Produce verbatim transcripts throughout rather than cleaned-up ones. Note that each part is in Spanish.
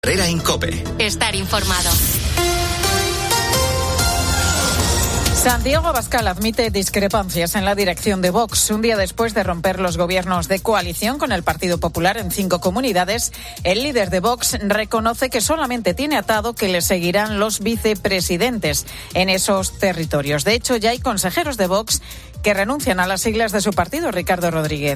Herrera en COPE. Estar informado. Santiago Abascal admite discrepancias en la dirección de Vox. Un día después de romper los gobiernos de coalición con el Partido Popular en cinco comunidades, el líder de Vox reconoce que solamente tiene atado que le seguirán los vicepresidentes en esos territorios. De hecho, ya hay consejeros de Vox que renuncian a las siglas de su partido. Ricardo Rodríguez.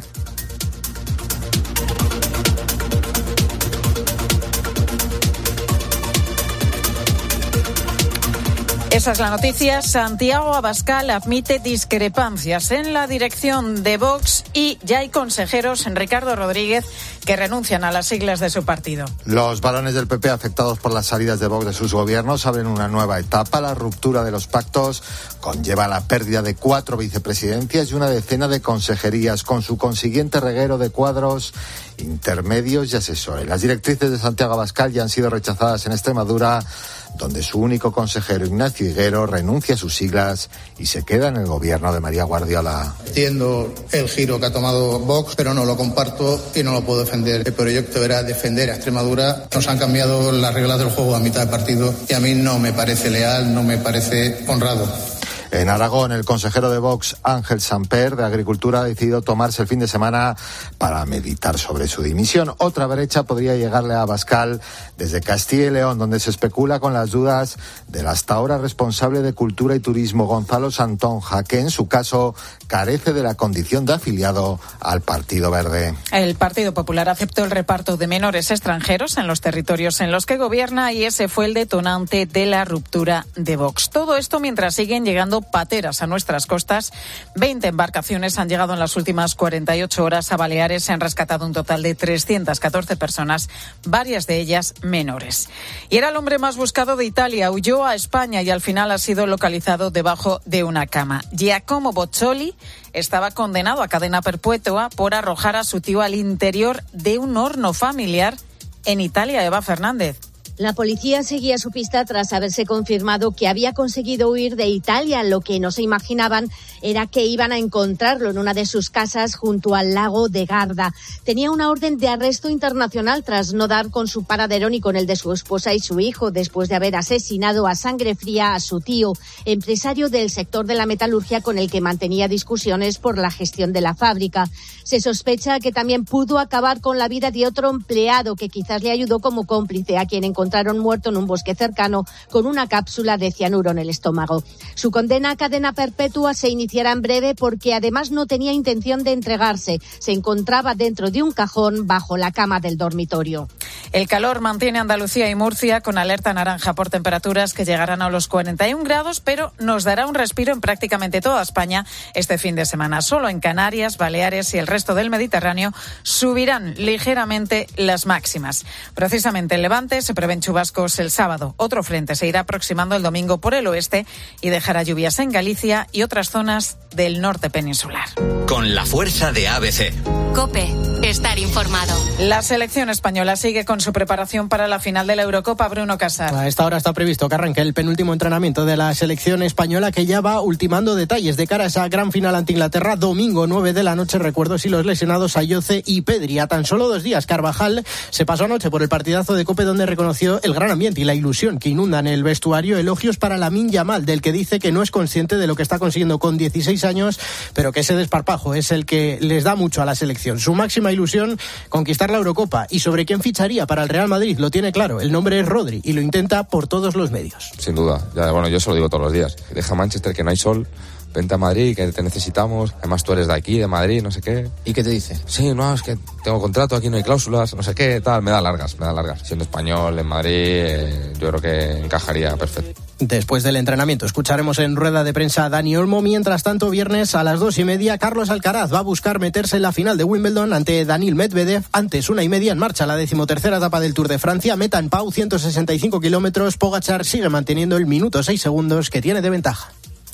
Esa es la noticia. Santiago Abascal admite discrepancias en la dirección de Vox y ya hay consejeros, Ricardo Rodríguez, que renuncian a las siglas de su partido. Los varones del P P afectados por las salidas de Vox de sus gobiernos abren una nueva etapa. La ruptura de los pactos conlleva la pérdida de cuatro vicepresidencias y una decena de consejerías, con su consiguiente reguero de cuadros intermedios y asesores. Las directrices de Santiago Abascal ya han sido rechazadas en Extremadura, donde su único consejero, Ignacio Higuero, renuncia a sus siglas y se queda en el gobierno de María Guardiola. Entiendo el giro que ha tomado Vox, pero no lo comparto y no lo puedo defender. El proyecto era defender a Extremadura. Nos han cambiado las reglas del juego a mitad de partido y a mí no me parece leal, no me parece honrado. En Aragón, el consejero de Vox, Ángel Samper, de Agricultura, ha decidido tomarse el fin de semana para meditar sobre su dimisión. Otra brecha podría llegarle a Abascal desde Castilla y León, donde se especula con las dudas del hasta ahora responsable de Cultura y Turismo, Gonzalo Santonja, que en su caso carece de la condición de afiliado al Partido Verde. El Partido Popular aceptó el reparto de menores extranjeros en los territorios en los que gobierna y ese fue el detonante de la ruptura de Vox. Todo esto mientras siguen llegando pateras a nuestras costas. veinte embarcaciones han llegado en las últimas cuarenta y ocho horas a Baleares. Se han rescatado un total de trescientas catorce personas, varias de ellas menores. Y era el hombre más buscado de Italia. Huyó a España y al final ha sido localizado debajo de una cama. Giacomo Boccioli estaba condenado a cadena perpetua por arrojar a su tío al interior de un horno familiar en Italia. Eva Fernández. La policía seguía su pista tras haberse confirmado que había conseguido huir de Italia. Lo que no se imaginaban era que iban a encontrarlo en una de sus casas junto al lago de Garda. Tenía una orden de arresto internacional tras no dar con su paradero ni con el de su esposa y su hijo, después de haber asesinado a sangre fría a su tío, empresario del sector de la metalurgia con el que mantenía discusiones por la gestión de la fábrica. Se sospecha que también pudo acabar con la vida de otro empleado que quizás le ayudó como cómplice, a quien encontró encontraron muerto en un bosque cercano con una cápsula de cianuro en el estómago. Su condena a cadena perpetua se iniciará en breve porque además no tenía intención de entregarse. Se encontraba dentro de un cajón bajo la cama del dormitorio. El calor mantiene Andalucía y Murcia con alerta naranja por temperaturas que llegarán a los cuarenta y un grados, pero nos dará un respiro en prácticamente toda España este fin de semana. Solo en Canarias, Baleares y el resto del Mediterráneo subirán ligeramente las máximas. Precisamente en Levante se prevén chubascos el sábado. Otro frente se irá aproximando el domingo por el oeste y dejará lluvias en Galicia y otras zonas del norte peninsular. Con la fuerza de A B C. COPE. Estar informado. La selección española sigue con su preparación para la final de la Eurocopa. Bruno Casar. A esta hora está previsto que arranque el penúltimo entrenamiento de la selección española, que ya va ultimando detalles de cara a esa gran final ante Inglaterra, domingo nueve de la noche. Recuerdo si los lesionados Ayoce y Pedri. A tan solo dos días, Carvajal se pasó anoche por el partidazo de COPE, donde reconoció el gran ambiente y la ilusión que inundan el vestuario. Elogios para Lamine Yamal, del que dice que no es consciente de lo que está consiguiendo con dieciséis años, pero que ese desparpajo es el que les da mucho a la selección. Su máxima ilusión, conquistar la Eurocopa. Y sobre quién ficharía para el Real Madrid, lo tiene claro. El nombre es Rodri y lo intenta por todos los medios. Sin duda. Ya, bueno, yo se lo digo todos los días. Deja Manchester, que no hay sol. Vente a Madrid, que te necesitamos. Además, tú eres de aquí, de Madrid, no sé qué. ¿Y qué te dice? Sí, no, es que tengo contrato, aquí no hay cláusulas, no sé qué, tal. Me da largas, me da largas. Siendo español, en Madrid, eh, yo creo que encajaría perfecto. Después del entrenamiento escucharemos en rueda de prensa a Dani Olmo. Mientras tanto, viernes a las dos y media, Carlos Alcaraz va a buscar meterse en la final de Wimbledon ante Daniil Medvedev. Antes, una y media en marcha la decimotercera etapa del Tour de Francia. Meta en Pau, ciento sesenta y cinco kilómetros. Pogačar sigue manteniendo el minuto seis segundos que tiene de ventaja.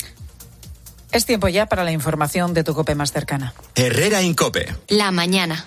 Es tiempo ya para la información de tu COPE más cercana. Herrera en COPE. La mañana.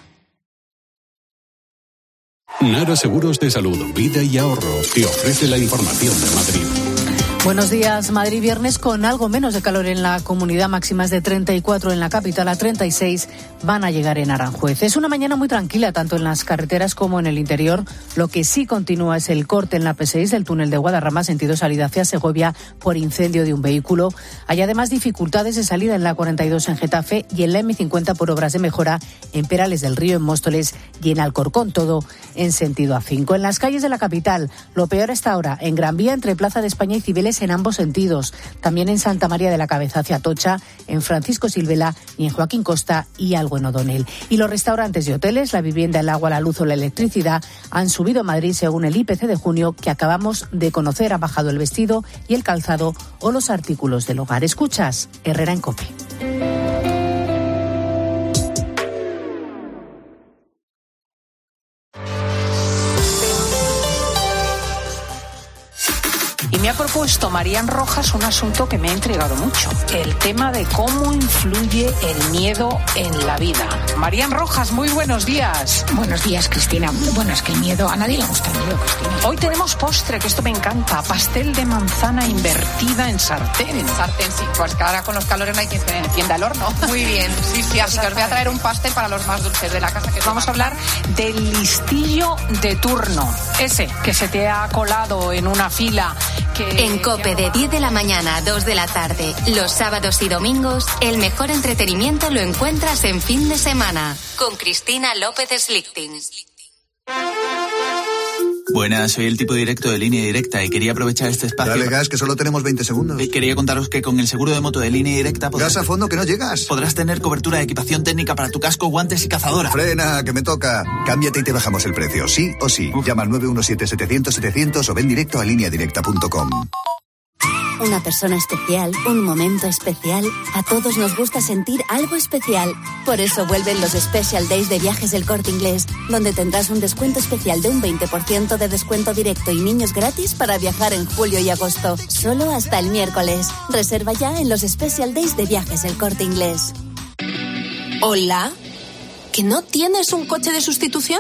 Nara Seguros de Salud, Vida y Ahorro te ofrece la información de Madrid. Buenos días. Madrid viernes con algo menos de calor en la comunidad, máximas de treinta y cuatro en la capital, a treinta y seis van a llegar en Aranjuez. Es una mañana muy tranquila tanto en las carreteras como en el interior. Lo que sí continúa es el corte en la P seis del túnel de Guadarrama, sentido salida hacia Segovia, por incendio de un vehículo. Hay además dificultades de salida en la cuarenta y dos en Getafe y en la eme cincuenta por obras de mejora en Perales del Río, en Móstoles y en Alcorcón, todo en sentido A cinco. En las calles de la capital, lo peor hasta ahora, en Gran Vía entre Plaza de España y Cibeles en ambos sentidos. También en Santa María de la Cabeza hacia Atocha, en Francisco Silvela y en Joaquín Costa y algo en O'Donnell. Y los restaurantes y hoteles, la vivienda, el agua, la luz o la electricidad han subido en Madrid según el I P C de junio que acabamos de conocer. Ha bajado el vestido y el calzado o los artículos del hogar. Escuchas Herrera en COPE. Y me ha propuesto Marían Rojas un asunto que me ha intrigado mucho, el tema de cómo influye el miedo en la vida. Marían Rojas, muy buenos días. Buenos días, Cristina. Bueno, es que el miedo, a nadie le gusta el miedo, Cristina. Hoy tenemos postre, que esto me encanta, pastel de manzana invertida en sartén. En sartén, sí, pues que ahora con los calores no hay quien se encienda el horno. Muy bien, sí, sí, así que os voy a traer un pastel para los más dulces de la casa. Que Vamos a hablar del listillo de turno, ese que se te ha colado en una fila. Que en COPE de diez de la mañana a dos de la tarde, los sábados y domingos, el mejor entretenimiento lo encuentras en fin de semana, con Cristina López Slichting. Buenas, soy el tipo directo de Línea Directa y quería aprovechar este espacio... Dale gas, que solo tenemos veinte segundos. Y quería contaros que con el seguro de moto de Línea Directa... Podrás... Gas a fondo, que no llegas. Podrás tener cobertura de equipación técnica para tu casco, guantes y cazadora. Frena, que me toca. Cámbiate y te bajamos el precio, sí o sí. Uf. Llama al nueve uno siete, setecientos, setecientos o ven directo a línea directa punto com. Una persona especial, un momento especial. A todos nos gusta sentir algo especial. Por eso vuelven los Special Days de Viajes del Corte Inglés, donde tendrás un descuento especial de un veinte por ciento de descuento directo y niños gratis para viajar en julio y agosto. Solo hasta el miércoles. Reserva ya en los Special Days de Viajes del Corte Inglés. Hola, ¿que no tienes un coche de sustitución?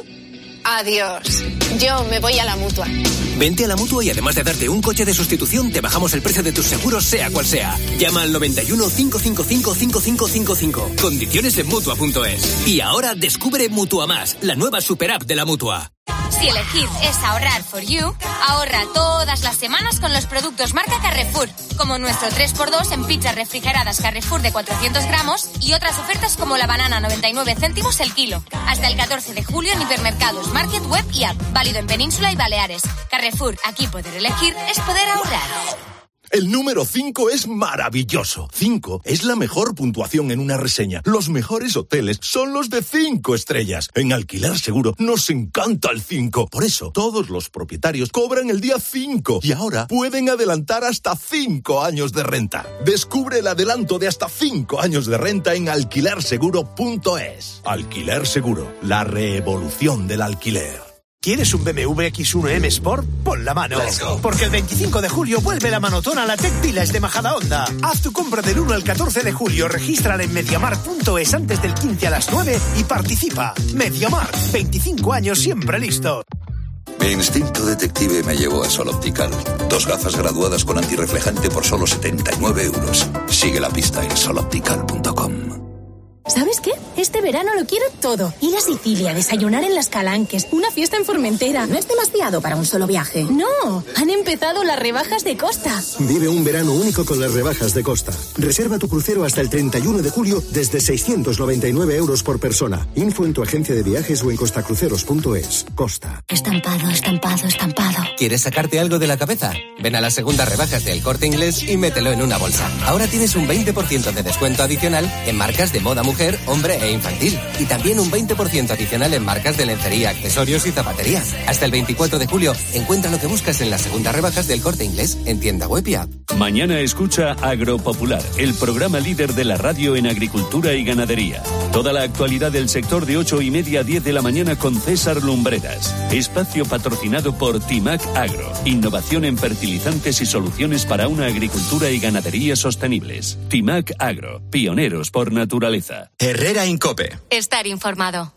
Adiós, yo me voy a la Mutua. Vente a la Mutua y además de darte un coche de sustitución, te bajamos el precio de tus seguros, sea cual sea. Llama al noventa y uno, cinco cinco cinco, cinco cinco cinco cinco. Condiciones en Mutua punto es. Y ahora descubre Mutua Más, la nueva super app de la Mutua. Si elegir es ahorrar for you, ahorra todas las semanas con los productos marca Carrefour, como nuestro tres por dos en pizzas refrigeradas Carrefour de cuatrocientos gramos y otras ofertas como la banana noventa y nueve céntimos el kilo. Hasta el catorce de julio en hipermercados, market, web y app. Válido en Península y Baleares. Carrefour, aquí poder elegir es poder ahorrar. El número cinco es maravilloso. cinco es la mejor puntuación en una reseña. Los mejores hoteles son los de cinco estrellas. En Alquiler Seguro nos encanta el cinco. Por eso, todos los propietarios cobran el día cinco y ahora pueden adelantar hasta cinco años de renta. Descubre el adelanto de hasta cinco años de renta en alquiler seguro punto es. Alquiler Seguro, la revolución del alquiler. ¿Quieres un B M W X uno M Sport? Pon la mano. Porque el veinticinco de julio vuelve la manotona a la Tech Village de Majadahonda. Haz tu compra del uno al catorce de julio, regístrala en mediamar punto es antes del quince a las nueve y participa. Mediamar, veinticinco años siempre listo. Mi instinto detective me llevó a Sol Optical. Dos gafas graduadas con antirreflejante por solo setenta y nueve euros. Sigue la pista en sol optical punto com. ¿Sabes qué? Este verano lo quiero todo. Ir a Sicilia, desayunar en Las Calanques, una fiesta en Formentera. No es demasiado para un solo viaje. No, han empezado las rebajas de Costa. Vive un verano único con las rebajas de Costa. Reserva tu crucero hasta el treinta y uno de julio desde seiscientos noventa y nueve euros por persona. Info en tu agencia de viajes o en costacruceros punto es. Costa. Estampado, estampado, estampado. ¿Quieres sacarte algo de la cabeza? Ven a las segundas rebajas del Corte Inglés y mételo en una bolsa. Ahora tienes un veinte por ciento de descuento adicional en marcas de moda mujer, hombre e infantil. Y también un veinte por ciento adicional en marcas de lencería, accesorios y zapatería. Hasta el veinticuatro de julio, encuentra lo que buscas en las segundas rebajas del Corte Inglés en tienda web y app. Mañana escucha Agropopular, el programa líder de la radio en agricultura y ganadería. Toda la actualidad del sector de ocho y media a diez de la mañana con César Lumbreras. Espacio patrocinado por Timac Agro. Innovación en fertilizantes y soluciones para una agricultura y ganadería sostenibles. Timac Agro, pioneros por naturaleza. Herrera en COPE. Estar informado.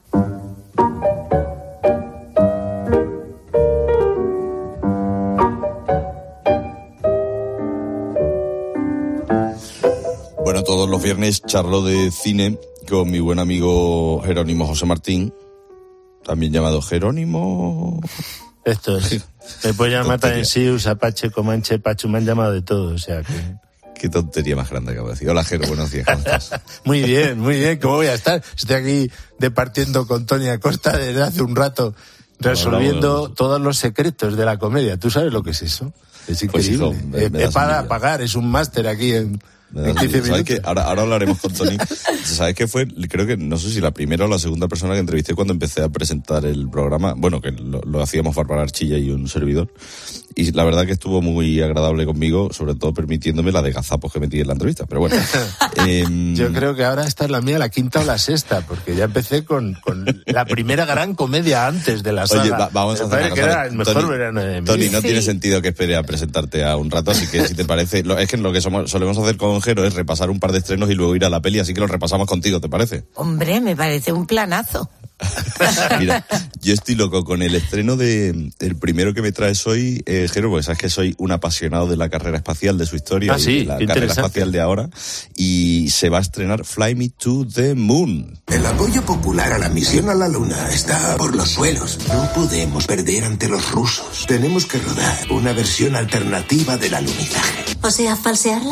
todos los viernes charlo de cine con mi buen amigo Jerónimo José Martín, también llamado Jerónimo. Esto es. Me puede llamar también Sius, Apache, Comanche, Pachu, me han llamado de todo, o sea que... Qué tontería más grande acabo de decir. Hola, Jero, buenos días, ¿cómo estás? Muy bien, muy bien, ¿cómo voy a estar? Estoy aquí departiendo con Tony Acosta desde hace un rato, resolviendo no, no, no. todos los secretos de la comedia. ¿Tú sabes lo que es eso? Es increíble. Pues, hijo, me, me es para pagar, es un máster aquí en... ¿Sabes qué? Ahora, ahora hablaremos con Tony. ¿Sabes qué fue? Creo que, no sé si la primera o la segunda persona que entrevisté cuando empecé a presentar el programa. Bueno, que lo, lo hacíamos Bárbara Archilla y un servidor. Y la verdad que estuvo muy agradable conmigo, sobre todo permitiéndome la de gazapos que metí en la entrevista. Pero bueno. eh, Yo creo que ahora esta es la mía, la quinta o la sexta, porque ya empecé con, con la primera gran comedia antes de la saga. Oye, va, vamos a hacer una cosa. Que era el mejor Tony, verano de mi Tony, no sí. tiene sentido que espere a presentarte a un rato, así que si te parece, lo, es que lo que somos, solemos hacer con Jero es repasar un par de estrenos y luego ir a la peli, así que lo repasamos contigo, ¿te parece? Hombre, me parece un planazo. Mira, yo estoy loco con el estreno de el primero que me traes hoy, eh, Jero, porque sabes que soy un apasionado de la carrera espacial, de su historia, ah, sí, y de la carrera espacial de ahora, y se va a estrenar Fly Me to the Moon. El apoyo popular a la misión a la Luna está por los suelos. No podemos perder ante los rusos. Tenemos que rodar una versión alternativa del alunizaje. O sea, falsearla.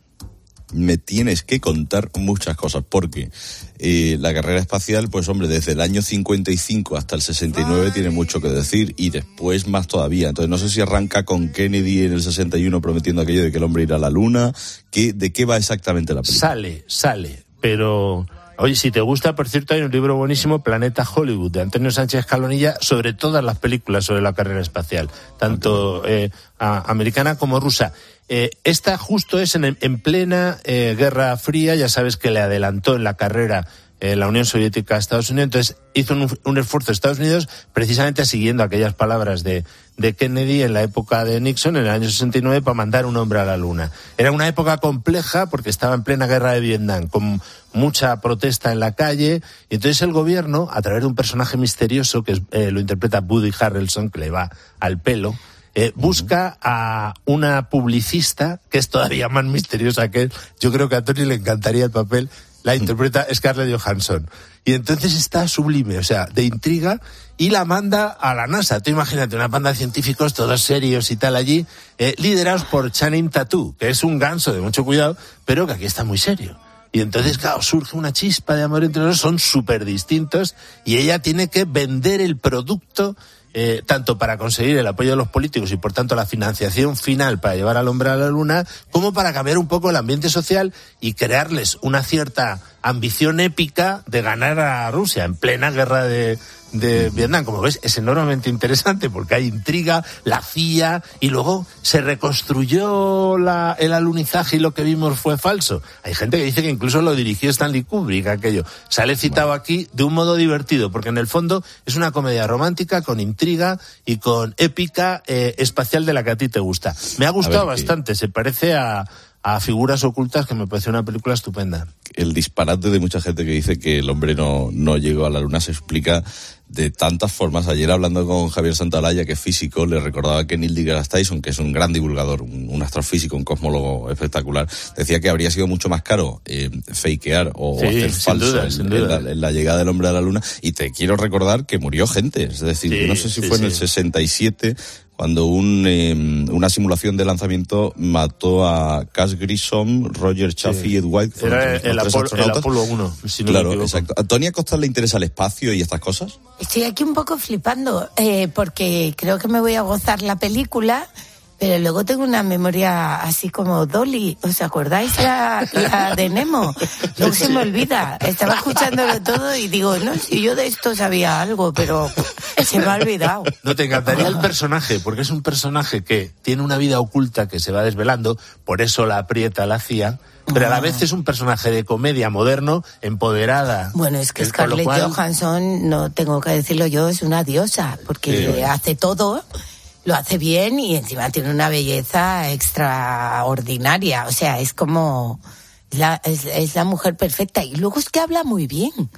Me tienes que contar muchas cosas, porque eh, la carrera espacial, pues hombre, desde el año cincuenta y cinco hasta el sesenta y nueve tiene mucho que decir, y después más todavía. Entonces no sé si arranca con Kennedy en el sesenta y uno prometiendo aquello de que el hombre irá a la Luna. ¿Qué, ¿De qué va exactamente la película? Sale, sale, pero... Oye, si te gusta, por cierto, hay un libro buenísimo, Planeta Hollywood, de Antonio Sánchez Escalonilla, sobre todas las películas sobre la carrera espacial, tanto eh, a, americana como rusa. Eh, esta justo es en, en plena eh, Guerra Fría, ya sabes que le adelantó en la carrera eh, la Unión Soviética a Estados Unidos, entonces hizo un, un esfuerzo Estados Unidos precisamente siguiendo aquellas palabras de, de Kennedy en la época de Nixon, en el año sesenta y nueve, para mandar un hombre a la Luna. Era una época compleja porque estaba en plena guerra de Vietnam, con mucha protesta en la calle, y entonces el gobierno, a través de un personaje misterioso que es, eh, lo interpreta Woody Harrelson, que le va al pelo, eh, busca a una publicista que es todavía más misteriosa que él. Yo creo que a Tony le encantaría el papel. La interpreta Scarlett Johansson. Y entonces está sublime, o sea, de intriga, y la manda a la NASA. Tú imagínate una banda de científicos todos serios y tal allí, eh, liderados por Channing Tatum, que es un ganso de mucho cuidado, pero que aquí está muy serio. Y entonces, claro, surge una chispa de amor entre los dos, son súper distintos, y ella tiene que vender el producto, eh, tanto para conseguir el apoyo de los políticos y, por tanto, la financiación final para llevar al hombre a la Luna, como para cambiar un poco el ambiente social y crearles una cierta ambición épica de ganar a Rusia en plena guerra de... de Vietnam. Como ves, es enormemente interesante porque hay intriga, la C I A, y luego se reconstruyó la, el alunizaje y lo que vimos fue falso. Hay gente que dice que incluso lo dirigió Stanley Kubrick, aquello. Sale citado bueno. aquí de un modo divertido, porque en el fondo es una comedia romántica con intriga y con épica eh, espacial de la que a ti te gusta. Me ha gustado ver, bastante, ¿qué? Se parece a... a Figuras Ocultas, que me pareció una película estupenda. El disparate de mucha gente que dice que el hombre no, no llegó a la Luna se explica de tantas formas. Ayer, hablando con Javier Santaolalla, que es físico, le recordaba que Neil deGrasse Tyson, que es un gran divulgador, un, un astrofísico, un cosmólogo espectacular, decía que habría sido mucho más caro eh, fakear o sí, hacer falso duda, en, en, la, en la llegada del hombre a la Luna. Y te quiero recordar que murió gente. Es decir, sí, yo no sé si sí, fue sí. en el sesenta y siete... cuando un, eh, una simulación de lanzamiento mató a Cass Grissom, Roger Chaffee sí. y Ed White. Era el, Apolo, el Apolo uno, si no claro, me equivoco. Exacto. ¿A Tony Acosta le interesa el espacio y estas cosas? Estoy aquí un poco flipando, eh, porque creo que me voy a gozar la película, pero luego tengo una memoria así como Dolly. ¿Os acordáis la, la de Nemo? Luego se me olvida. Estaba escuchándolo todo y digo, no, si yo de esto sabía algo, pero se me ha olvidado. No, te encantaría el personaje, porque es un personaje que tiene una vida oculta que se va desvelando, por eso la aprieta la C I A, pero a la vez es un personaje de comedia moderno, empoderada. Bueno, es que Scarlett cual... Johansson, no tengo que decirlo yo, es una diosa, porque sí, hace todo... Lo hace bien y encima tiene una belleza extraordinaria. O sea, es como... La, es, es la mujer perfecta. Y luego es que habla muy bien.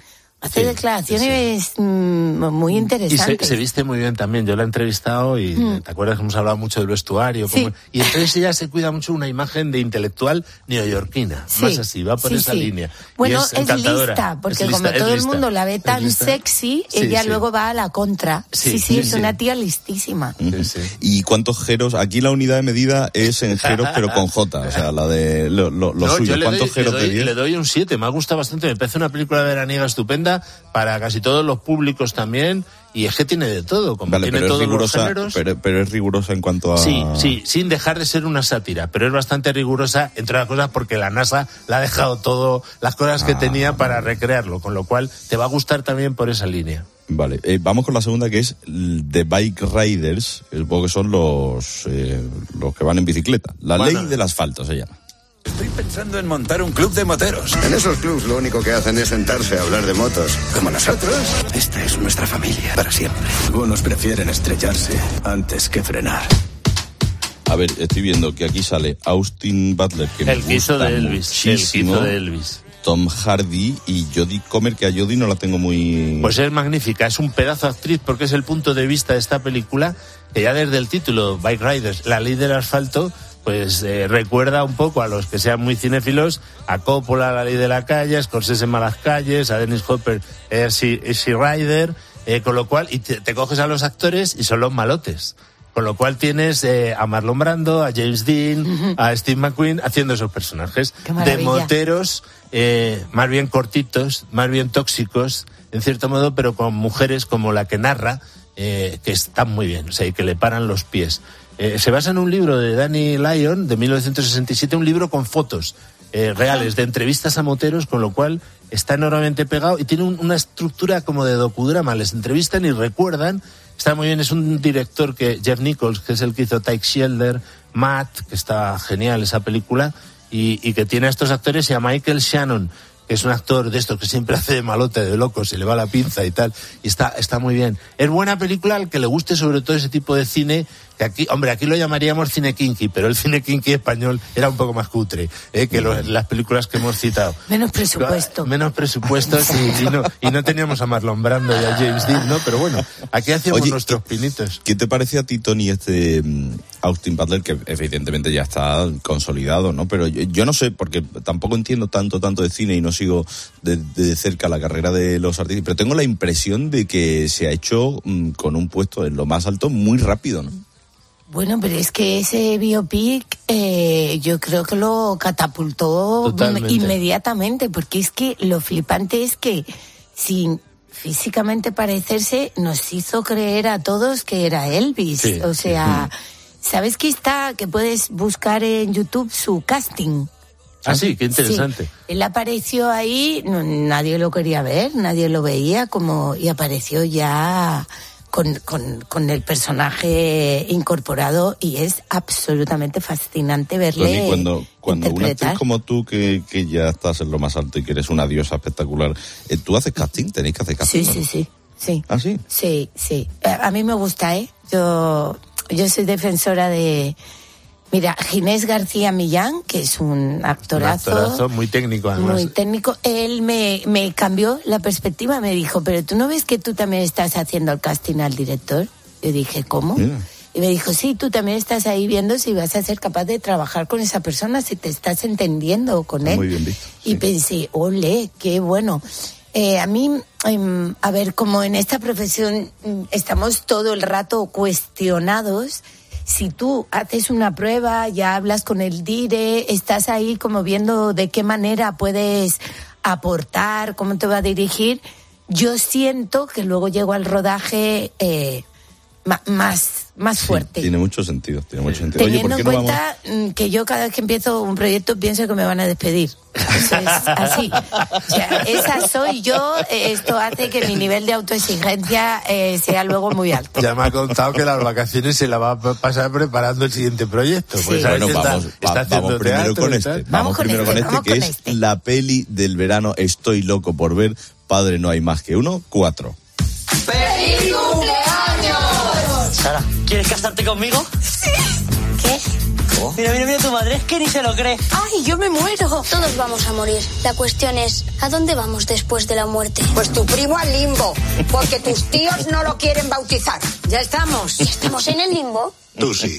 Hace Sí, declaraciones sí. Mm, muy interesantes. Y se, se viste muy bien también. Yo la he entrevistado y mm. ¿te acuerdas que hemos hablado mucho del vestuario? Sí. Como, y entonces ella se cuida mucho una imagen de intelectual neoyorquina. Sí. Más así, va por sí, esa sí. línea. Bueno, es, es lista, porque es lista, como todo el mundo la ve tan sexy, sí, ella sí. luego va a la contra. Sí, sí, sí, sí es sí. una tía listísima. Sí, sí. ¿Y cuántos jeros? Aquí la unidad de medida es en jeros, pero con J, o sea, la de lo, lo, lo no, suyo. ¿Cuántos jeros te le doy un siete, me ha gustado bastante. Me parece una película veraniega estupenda para casi todos los públicos también, y es que tiene de todo, como vale, tiene pero todos es rigurosa, los géneros. Pero, pero es rigurosa en cuanto a... Sí, sí, sin dejar de ser una sátira, pero es bastante rigurosa, entre otras cosas, porque la NASA le ha dejado todo, las cosas que ah, tenía para recrearlo, con lo cual te va a gustar también por esa línea. Vale, eh, vamos con la segunda, que es The Bike Riders, que supongo que son los, eh, los que van en bicicleta. La bueno. ley del asfalto se llama. Estoy pensando en montar un club de moteros. En esos clubs lo único que hacen es sentarse a hablar de motos. Como nosotros. Esta es nuestra familia, para siempre. Algunos prefieren estrellarse antes que frenar. A ver, estoy viendo que aquí sale Austin Butler, que el me gusta de Elvis, muchísimo. El quiso de Elvis. Tom Hardy y Jodie Comer, que a Jodie no la tengo muy... Pues es magnífica, es un pedazo de actriz, porque es el punto de vista de esta película, que ya desde el título, Bike Riders, la ley del asfalto, pues eh, recuerda un poco a los que sean muy cinéfilos, a Coppola, La ley de la calle, a Scorsese, Malas calles, a Dennis Hopper, Easy Rider, eh, con lo cual, y te, te coges a los actores y son los malotes. Con lo cual tienes eh, a Marlon Brando, a James Dean, uh-huh. a Steve McQueen haciendo esos personajes de moteros, eh, más bien cortitos, más bien tóxicos, en cierto modo, pero con mujeres como la que narra, eh, que están muy bien, o sea, y que le paran los pies. Eh, se basa en un libro de Danny Lyon, de mil novecientos sesenta y siete, un libro con fotos eh, reales de entrevistas a moteros, con lo cual está enormemente pegado y tiene un, una estructura como de docudrama. Les entrevistan y recuerdan. Está muy bien, es un director que, Jeff Nichols, que es el que hizo Tyke Shelter, Matt, que está genial esa película, y, y que tiene a estos actores, y a Michael Shannon, que es un actor de estos que siempre hace de malote, de loco, se le va la pinza y tal, y está, está muy bien. Es buena película al que le guste sobre todo ese tipo de cine, que aquí, hombre, aquí lo llamaríamos cine kinky, pero el cine kinky español era un poco más cutre, ¿eh? que lo, las películas que hemos citado. Menos presupuesto. Menos presupuesto, y, y, no, y no teníamos a Marlon Brando y a James Dean, ¿no? Pero bueno, aquí hacíamos Oye, nuestros pinitos. ¿Qué te parece a ti, Tony, este um, Austin Butler, que evidentemente ya está consolidado, ¿no? Pero yo, yo no sé, porque tampoco entiendo tanto, tanto de cine y no sigo de, de cerca la carrera de los artistas, pero tengo la impresión de que se ha hecho um, con un puesto en lo más alto muy rápido, ¿no? Bueno, pero es que ese biopic eh, yo creo que lo catapultó Totalmente. inmediatamente, porque es que lo flipante es que sin físicamente parecerse nos hizo creer a todos que era Elvis. Sí, o sea, sí. ¿sabes que está? Que puedes buscar en YouTube su casting. Ah, sí, qué interesante. Sí. Él apareció ahí, no, nadie lo quería ver, nadie lo veía, como y apareció ya... Con, con, con el personaje incorporado, y es absolutamente fascinante verle Tony, cuando, cuando una actriz como tú, que, que ya estás en lo más alto y que eres una diosa espectacular, eh, ¿tú haces casting? ¿Tenéis que hacer casting? Sí, sí, sí, sí. ¿Ah, sí? Sí, sí. A, a mí me gusta, ¿eh? Yo, yo soy defensora de... Mira, Ginés García Millán, que es un actorazo. Un actorazo muy técnico, además. Muy técnico. Él me, me cambió la perspectiva, me dijo, pero ¿tú no ves que tú también estás haciendo el casting al director? Yo dije, ¿cómo? Yeah. Y me dijo, sí, tú también estás ahí viendo si vas a ser capaz de trabajar con esa persona, si te estás entendiendo con él. Muy bien visto. Y sí. pensé, ole, qué bueno. Eh, a mí, eh, a ver, como en esta profesión estamos todo el rato cuestionados, si tú haces una prueba, ya hablas con el dire, estás ahí como viendo de qué manera puedes aportar, cómo te va a dirigir, yo siento que luego llego al rodaje eh, más, más fuerte. Sí, tiene mucho sentido, tiene mucho sentido. Teniendo Oye, ¿por qué en cuenta no vamos? Que yo cada vez que empiezo un proyecto pienso que me van a despedir. Eso es así. O sea, esa soy yo, esto hace que mi nivel de autoexigencia eh, sea luego muy alto. Ya me ha contado que las vacaciones se la va a pasar preparando el siguiente proyecto. Sí. Pues bueno, vamos, está, está haciendo vamos primero con este. Vamos, vamos con primero este, con este, vamos que con es este. la peli del verano. Estoy loco por ver. Padre no hay más que uno. Cuatro. ¡Feliz cumpleaños! Sara, ¿quieres casarte conmigo? Sí. ¿Qué? luego. Mira, mira, mira tu madre, es que ni se lo cree. ¡Ay, yo me muero! Todos vamos a morir. La cuestión es, ¿a dónde vamos después de la muerte? Pues tu primo al limbo, porque tus tíos no lo quieren bautizar. ¿Ya estamos? ¿Ya estamos en el limbo? Tú sí.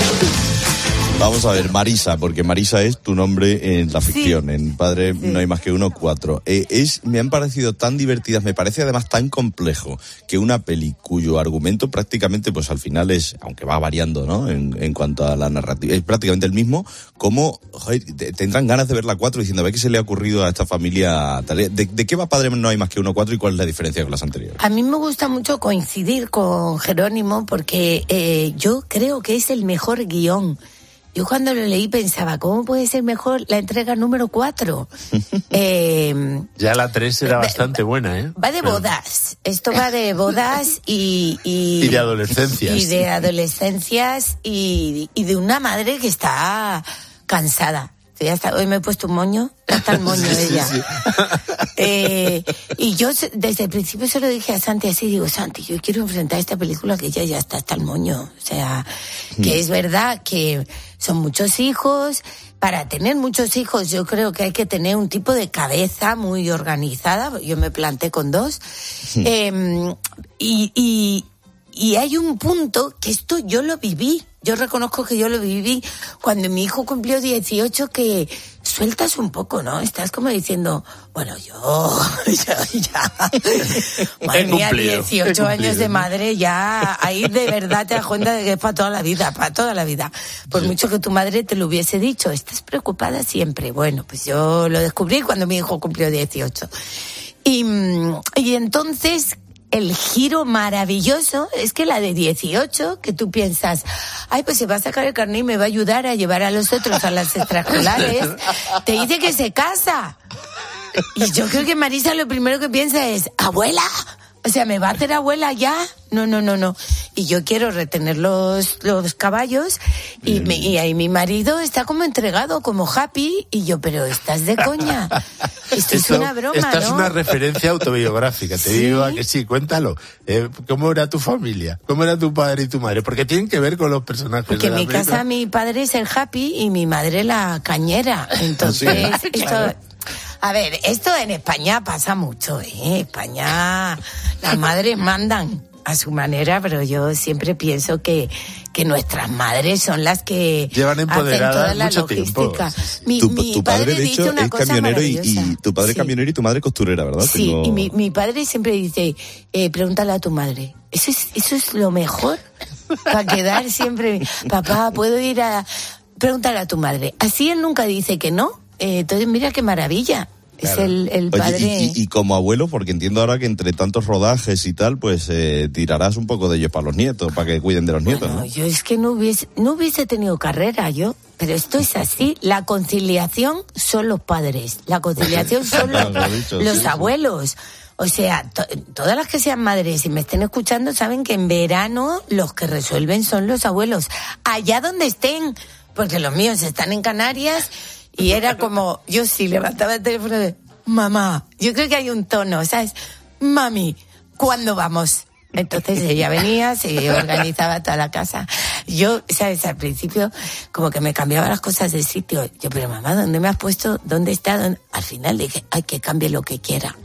Vamos a ver, Marisa, porque Marisa es tu nombre en la ficción, sí. En Padre sí. No hay más que uno, cuatro. Eh, es, me han parecido tan divertidas, me parece además tan complejo que una peli cuyo argumento prácticamente, pues al final es, aunque va variando, ¿no? En, en cuanto a la narrativa, es prácticamente el mismo, como, joder, tendrán ganas de ver la cuatro diciendo, a ver qué se le ha ocurrido a esta familia. ¿De, de qué va Padre No hay más que uno, cuatro y cuál es la diferencia con las anteriores? A mí me gusta mucho coincidir con Jerónimo porque eh, yo creo que es el mejor guión. Yo cuando lo leí pensaba, ¿cómo puede ser mejor la entrega número cuatro? eh, ya la tres era bastante buena, ¿eh? Va de bodas. Esto va de bodas y... Y, y de adolescencias. Y de adolescencias y, y de una madre que está cansada. Ya está, hoy me he puesto un moño, ya está el moño sí, de ella. Sí, sí. Eh, y yo desde el principio se lo dije a Santi así, digo, Santi, yo quiero enfrentar esta película que ya ya está hasta el moño. O sea, que mm. es verdad que son muchos hijos. Para tener muchos hijos yo creo que hay que tener un tipo de cabeza muy organizada. Yo me planté con dos. Mm. Eh, y, y, y hay un punto que esto yo lo viví. Yo reconozco que yo lo viví cuando mi hijo cumplió dieciocho, que sueltas un poco, ¿no? Estás como diciendo, bueno, yo, ya, ya. Madre mía, dieciocho años de madre, ya ahí de verdad te das cuenta de que es para toda la vida, para toda la vida. Por sí. mucho que tu madre te lo hubiese dicho, estás preocupada siempre. Bueno, pues yo lo descubrí cuando mi hijo cumplió dieciocho. Y, y entonces... El giro maravilloso es que la de dieciocho, que tú piensas, ay, pues se va a sacar el carnet y me va a ayudar a llevar a los otros a las extraescolares, te dice que se casa. Y yo creo que Marisa lo primero que piensa es, abuela, o sea, ¿me va a hacer abuela ya? No, no, no, no. Y yo quiero retener los, los caballos y, me, y ahí mi marido está como entregado, como happy, y yo, pero estás de coña. Esto, Esto es una broma, Esta ¿no? es una referencia autobiográfica, te ¿Sí? digo a que sí, cuéntalo. Eh, ¿Cómo era tu familia? ¿Cómo era tu padre y tu madre? Porque tienen que ver con los personajes. Porque de la en mi película. casa mi padre es el happy y mi madre la cañera. Entonces, ¿Sí? esto... Claro. A ver, esto en España pasa mucho, ¿eh? España, las madres mandan a su manera, pero yo siempre pienso que, que nuestras madres son las que llevan empoderadas hacen toda la mucho logística. tiempo. Mi, tu, mi tu padre, de hecho, una es cosa camionero y, y tu padre sí. camionero y tu madre costurera, ¿verdad? Sí, Tengo... y mi, mi padre siempre dice, eh, pregúntale a tu madre. Eso es, eso es lo mejor para quedar siempre. Papá, ¿puedo ir a...? Pregúntale a tu madre. Así él nunca dice que no. Eh, entonces, mira qué maravilla. Claro. Es el, el padre... Oye, y, y, y como abuelo, porque entiendo ahora que entre tantos rodajes y tal, pues eh, tirarás un poco de ellos para los nietos, para que cuiden de los nietos, bueno, ¿no? Yo es que no hubiese, no hubiese tenido carrera yo, pero esto es así. La conciliación son los padres, la conciliación son los, dicho, los sí, abuelos. Sí. O sea, to, todas las que sean madres y me estén escuchando saben que en verano los que resuelven son los abuelos, allá donde estén, porque los míos están en Canarias... Y era como, yo sí levantaba el teléfono de, mamá, yo creo que hay un tono, ¿sabes? Mami, ¿cuándo vamos? Entonces ella venía, se organizaba toda la casa. Yo, ¿sabes? Al principio, como que me cambiaba las cosas de sitio. Yo, pero mamá, ¿dónde me has puesto? ¿Dónde está? ¿Dónde? Al final dije, ay, que cambie lo que quiera.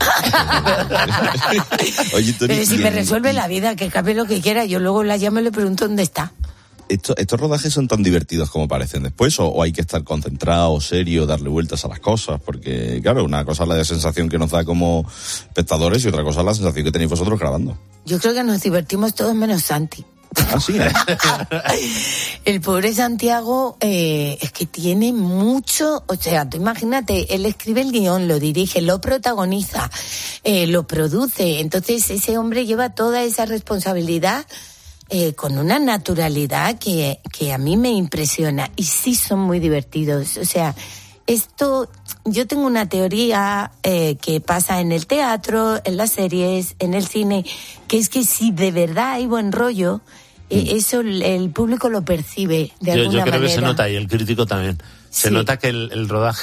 Oye, Tony, pero si me resuelve la vida, que cambie lo que quiera, yo luego la llamo y le pregunto dónde está. Esto, ¿Estos rodajes son tan divertidos como parecen después? ¿O, o hay que estar concentrado, serio, darle vueltas a las cosas? Porque, claro, una cosa es la sensación que nos da como espectadores y otra cosa es la sensación que tenéis vosotros grabando. Yo creo que nos divertimos todos menos Santi. Ah, sí, ¿eh? El pobre Santiago eh, es que tiene mucho, o sea, tú imagínate, él escribe el guión, lo dirige, lo protagoniza, eh, lo produce, entonces ese hombre lleva toda esa responsabilidad Eh, con una naturalidad que, que a mí me impresiona. Y sí son muy divertidos. O sea, esto, yo tengo una teoría eh, que pasa en el teatro, en las series, en el cine, que es que si de verdad hay buen rollo, eh, mm. eso el, el público lo percibe de yo, alguna yo creo manera. que se nota, y el crítico también. Se sí. nota que el, el rodaje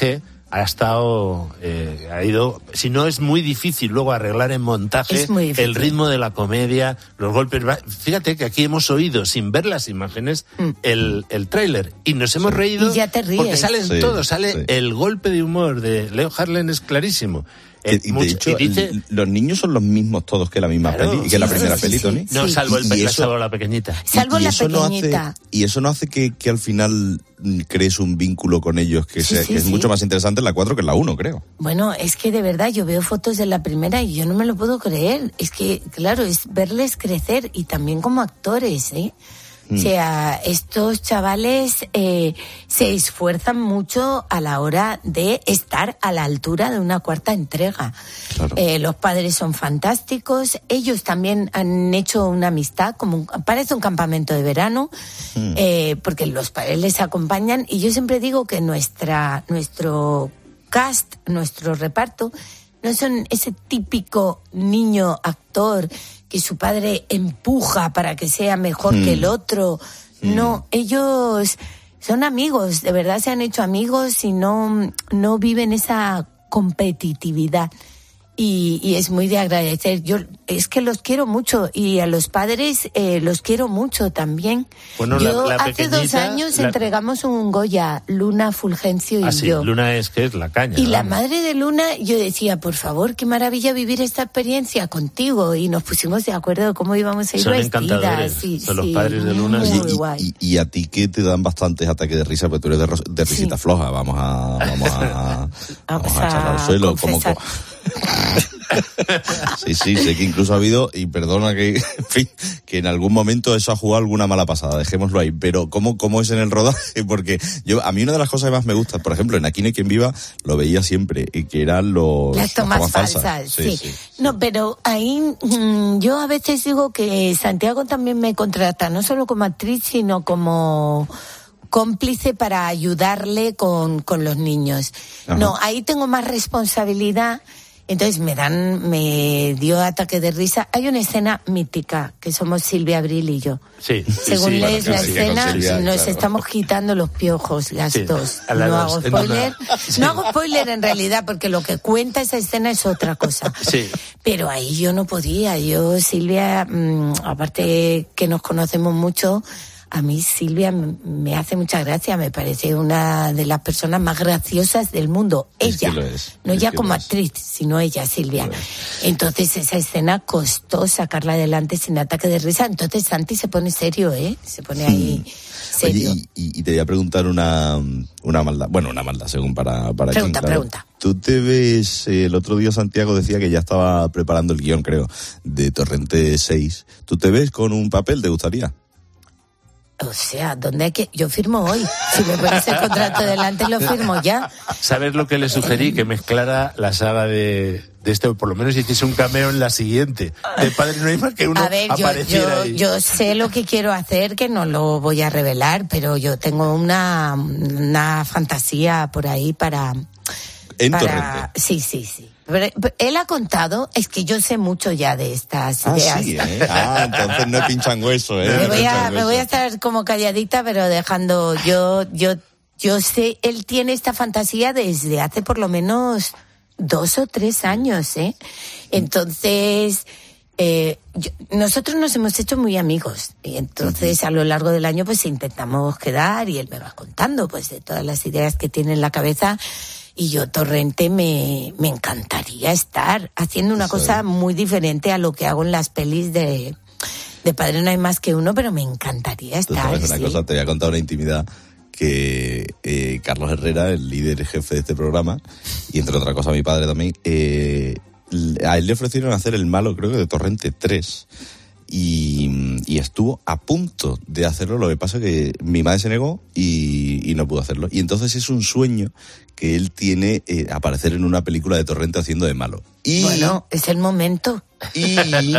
ha estado, eh, ha ido, si no es muy difícil luego arreglar en montaje el ritmo de la comedia, los golpes. Fíjate que aquí hemos oído, sin ver las imágenes, mm. el, el tráiler y nos hemos sí. reído y ya te ríes. Porque salen sí, todos, sale sí. el golpe de humor de Leo Harlem es clarísimo. Eh, y de mucho, hecho, y dice, los niños son los mismos todos que la misma claro, peli, que sí, la primera sí, peli, Tony. Sí, no, salvo, el, y eso, salvo la pequeñita. Salvo y, y la pequeñita. No hace, y eso no hace que, que al final crees un vínculo con ellos que, sí, sea, sí, que es sí. mucho más interesante en la cuatro que en la uno, creo. Bueno, es que de verdad yo veo fotos de la primera y yo no me lo puedo creer. Es que, claro, es verles crecer y también como actores, ¿eh? O sea, estos chavales eh, se esfuerzan mucho a la hora de estar a la altura de una cuarta entrega. Claro. Eh, los padres son fantásticos. Ellos también han hecho una amistad, como un, parece un campamento de verano, mm. eh, porque los padres les acompañan. Y yo siempre digo que nuestra, nuestro cast, nuestro reparto, no son ese típico niño actor que su padre empuja para que sea mejor mm. que el otro. Mm. No, ellos son amigos, de verdad se han hecho amigos y no, no viven esa competitividad. Y, y es muy de agradecer. Yo es que los quiero mucho y a los padres eh, los quiero mucho también. Bueno, yo la, la hace dos años la... entregamos un Goya, Luna Fulgencio y ah, sí, yo. Luna es que es la caña. Y vamos. La madre de Luna, yo decía, por favor, qué maravilla vivir esta experiencia contigo. Y nos pusimos de acuerdo de cómo íbamos a ir son vestidas. Sí, Son sí, los padres de Luna. Muy, y, muy guay. Y, y, y a ti que te dan bastantes ataques de risa, porque tú eres de, de risita sí. floja. Vamos a, vamos a, vamos a echarla al suelo. Como, como... Sí, sí, sé que incluso ha habido, y perdona que, en fin, que en algún momento eso ha jugado alguna mala pasada, dejémoslo ahí, pero ¿cómo, cómo es en el rodaje? Porque yo, a mí una de las cosas que más me gusta, por ejemplo, en Aquí no hay quien viva, lo veía siempre, y que eran los... Las tomas, las tomas falsas, falsas sí, sí. sí. No, pero ahí mmm, yo a veces digo que Santiago también me contrata, no solo como actriz, sino como... cómplice para ayudarle con, con los niños. Ajá. No, ahí tengo más responsabilidad. Entonces me dan, me dio ataque de risa. Hay una escena mítica que somos Silvia Abril y yo. Sí. Según sí, lees bueno, la escena, Silvia, nos claro. estamos quitando los piojos, las sí, dos. No dos. hago spoiler. Una... Sí. No hago spoiler en realidad, porque lo que cuenta esa escena es otra cosa. Sí. Pero ahí yo no podía. Yo, Silvia, mmm, aparte que nos conocemos mucho, a mí Silvia me hace mucha gracia, me parece una de las personas más graciosas del mundo. Ella, es, no es ya como actriz, sino ella, Silvia. Entonces esa escena costó sacarla adelante sin ataque de risa. Entonces Santi se pone serio, ¿eh? Se pone ahí serio. Oye, y, y te voy a preguntar una, una maldad, bueno, una maldad según para, para Pregunta, quién, claro. pregunta. Tú te ves, eh, el otro día Santiago decía que ya estaba preparando el guión, creo, de Torrente seis. ¿Tú te ves con un papel? ¿Te gustaría? O sea, ¿dónde hay que...? Yo firmo hoy. Si me pones el contrato delante, lo firmo ya. ¿Sabes lo que le sugerí? Que mezclara la saga de, de este, o por lo menos hiciese un cameo en la siguiente. De Padre no hay más que uno. A ver, yo, yo, yo sé lo que quiero hacer, que no lo voy a revelar, pero yo tengo una, una fantasía por ahí para... En para... Torrente. Sí, sí, sí. Pero, pero él ha contado, es que yo sé mucho ya de estas ah, ideas. Sí, ¿eh? Ah, entonces no pinchan hueso, ¿eh? Me voy, a, hueso. me voy a estar como calladita, pero dejando, yo, yo, yo sé, él tiene esta fantasía desde hace por lo menos dos o tres años, ¿eh? Entonces, eh, yo, nosotros nos hemos hecho muy amigos, y entonces uh-huh. a lo largo del año pues intentamos quedar, y él me va contando pues de todas las ideas que tiene en la cabeza. Y yo, Torrente, me, me encantaría estar haciendo una Eso cosa es. muy diferente a lo que hago en las pelis de, de Padre no hay más que uno, pero me encantaría estar. Tú sabes una sí. cosa, te voy a contar una intimidad, que eh, Carlos Herrera, el líder y jefe de este programa, y entre otras cosas mi padre también, eh, a él le ofrecieron hacer el malo, creo que de Torrente tres, y, y estuvo a punto de hacerlo, lo que pasa es que mi madre se negó y, y no pudo hacerlo. Y entonces es un sueño que él tiene, eh, aparecer en una película de Torrente haciendo de malo. Y, bueno, es el momento. Y,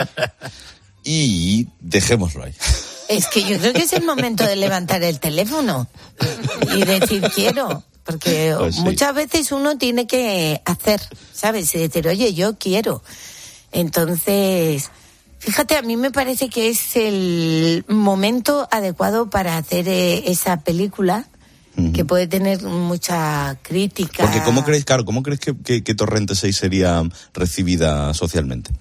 y dejémoslo ahí. Es que yo creo que es el momento de levantar el teléfono y decir quiero. Porque pues sí. muchas veces uno tiene que hacer, ¿sabes? Y decir, oye, yo quiero. Entonces... Fíjate, a mí me parece que es el momento adecuado para hacer eh, esa película uh-huh. que puede tener mucha crítica. Porque ¿cómo crees, claro, cómo crees que, que, que Torrente seis sería recibida socialmente?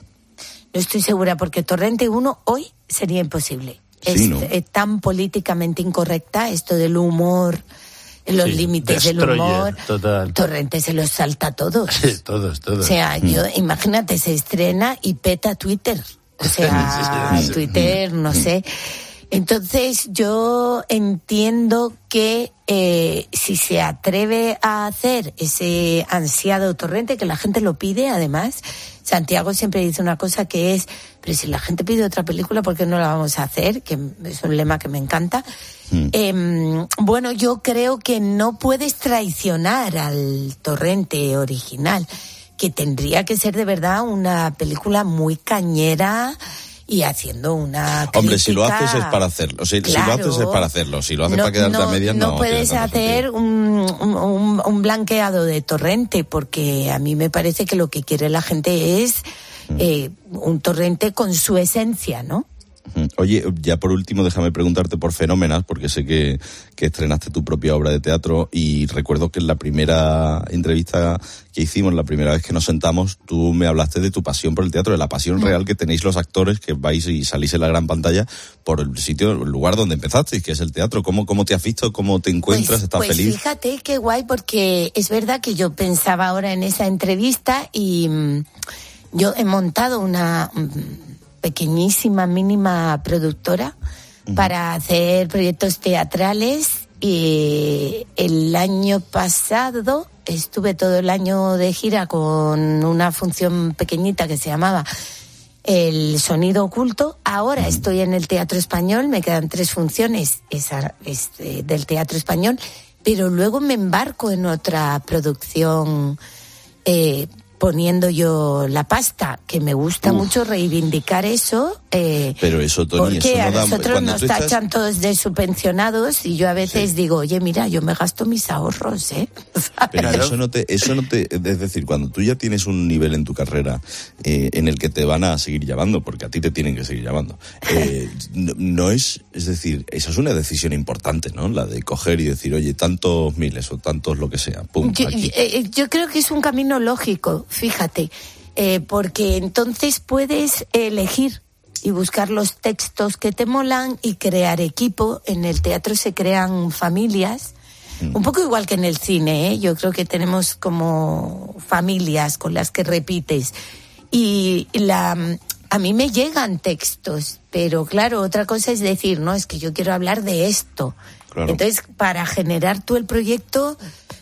No estoy segura, porque Torrente uno hoy sería imposible. Sí, es, ¿no? es tan políticamente incorrecta esto del humor, los sí, límites del humor. Total. Torrente se los salta a todos. Sí, todos, todos. O sea, mm. yo, imagínate, se estrena y peta Twitter. O sea, sí, sí, sí. Twitter, no sé. Entonces yo entiendo que eh, si se atreve a hacer ese ansiado Torrente, que la gente lo pide, además, Santiago siempre dice una cosa que es, pero si la gente pide otra película, ¿por qué no la vamos a hacer? Que es un lema que me encanta. Mm. Eh, bueno, yo creo que no puedes traicionar al Torrente original, que tendría que ser de verdad una película muy cañera y haciendo una crítica. Hombre, si lo haces es para hacerlo. Si, claro, si lo haces es para hacerlo. Si lo haces no, para quedarte no, a medias, no. No puedes hacer un, un, un blanqueado de Torrente, porque a mí me parece que lo que quiere la gente es mm. eh, un Torrente con su esencia, ¿no? Oye, ya por último, déjame preguntarte por Fenómenas, porque sé que, que estrenaste tu propia obra de teatro y recuerdo que en la primera entrevista que hicimos, la primera vez que nos sentamos, tú me hablaste de tu pasión por el teatro, de la pasión mm. real que tenéis los actores que vais y salís en la gran pantalla por el sitio, el lugar donde empezasteis, que es el teatro. ¿Cómo, cómo te has visto? ¿Cómo te encuentras? Pues, ¿Estás pues feliz? Fíjate qué guay, porque es verdad que yo pensaba ahora en esa entrevista y mmm, yo he montado una... Mmm, pequeñísima, mínima productora uh-huh. para hacer proyectos teatrales y el año pasado estuve todo el año de gira con una función pequeñita que se llamaba El Sonido Oculto. Ahora uh-huh. estoy en el Teatro Español, me quedan tres funciones esa, este, del Teatro Español, pero luego me embarco en otra producción eh, poniendo yo la pasta, que me gusta Uf. mucho reivindicar eso. Eh, Pero eso, Toni, porque eso no a da, nosotros nos estás... tachan todos de subvencionados y yo a veces sí. digo, oye, mira, yo me gasto mis ahorros, ¿eh? Pero eso no te, eso no te, es decir, cuando tú ya tienes un nivel en tu carrera eh, en el que te van a seguir llamando, porque a ti te tienen que seguir llamando, eh, no, no es, es decir, esa es una decisión importante, ¿no? La de coger y decir, oye, tantos miles o tantos lo que sea, pum, yo, aquí. Eh, yo creo que es un camino lógico, fíjate, eh, porque entonces puedes elegir y buscar los textos que te molan y crear equipo. En el teatro se crean familias, mm. un poco igual que en el cine, ¿eh? Yo creo que tenemos como familias con las que repites. Y la, a mí me llegan textos, pero claro, otra cosa es decir, no, es que yo quiero hablar de esto. Claro. Entonces, para generar tú el proyecto,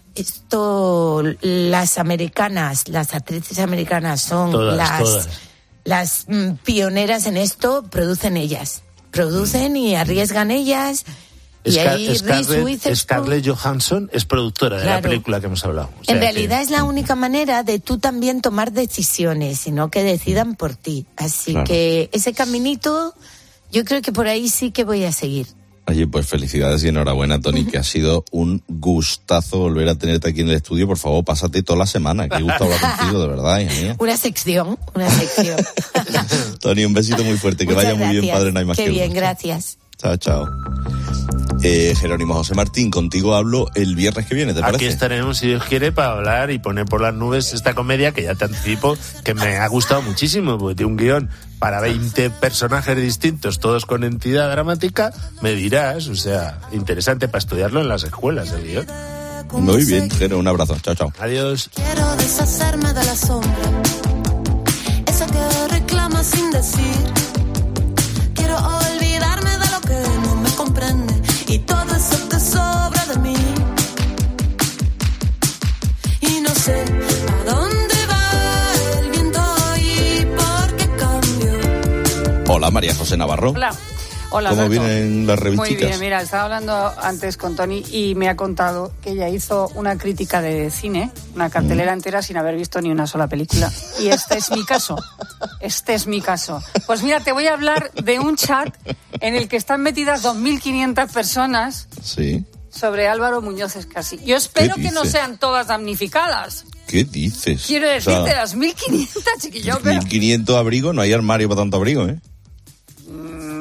esto, las americanas, las actrices americanas son todas, las... Todas. Las mm, pioneras en esto, producen ellas. Producen y arriesgan ellas. Y Scar- ahí Scarlett, Scarlett Johansson es productora de claro. la película que hemos hablado. O sea en realidad que... es la única manera de tú también tomar decisiones, sino que decidan por ti. Así claro. que ese caminito, yo creo que por ahí sí que voy a seguir. Oye, pues felicidades y enhorabuena, Toni, que ha sido un gustazo volver a tenerte aquí en el estudio. Por favor, pásate toda la semana. Qué gusto hablar contigo, de verdad, hija mía. Una sección, una sección. Toni, un besito muy fuerte. Que Muchas vaya gracias. muy bien, padre, no hay más Qué que bien, uno. gracias. Chao, chao. Eh, Jerónimo José Martín, contigo hablo el viernes que viene, ¿te parece? Aquí estaremos, si Dios quiere, para hablar y poner por las nubes esta comedia que ya te anticipo que me ha gustado muchísimo, porque tiene un guión para veinte personajes distintos, todos con entidad dramática, me dirás, o sea, interesante para estudiarlo en las escuelas, el guión. Muy bien, Jero, un abrazo, chao, chao. Adiós. Quiero deshacerme de la sombra, esa que reclama sin decir, quiero olvidarme de lo que no me comprende y todo eso que sobra de mí. Y no sé a dónde va el viento y por qué cambio. Hola, María José Navarro. Hola. Hola, ¿Cómo Alberto? vienen las revistas? Muy bien, mira, estaba hablando antes con Toni y me ha contado que ella hizo una crítica de cine, una cartelera mm. entera sin haber visto ni una sola película. Y este es mi caso. Este es mi caso. Pues mira, te voy a hablar de un chat en el que están metidas dos mil quinientas personas sí. sobre Álvaro Muñoz Escasí. Yo espero que no sean todas damnificadas. ¿Qué dices? Quiero decirte, o sea, las mil quinientas, chiquillo. mil quinientos abrigos, no hay armario para tanto abrigo, ¿eh?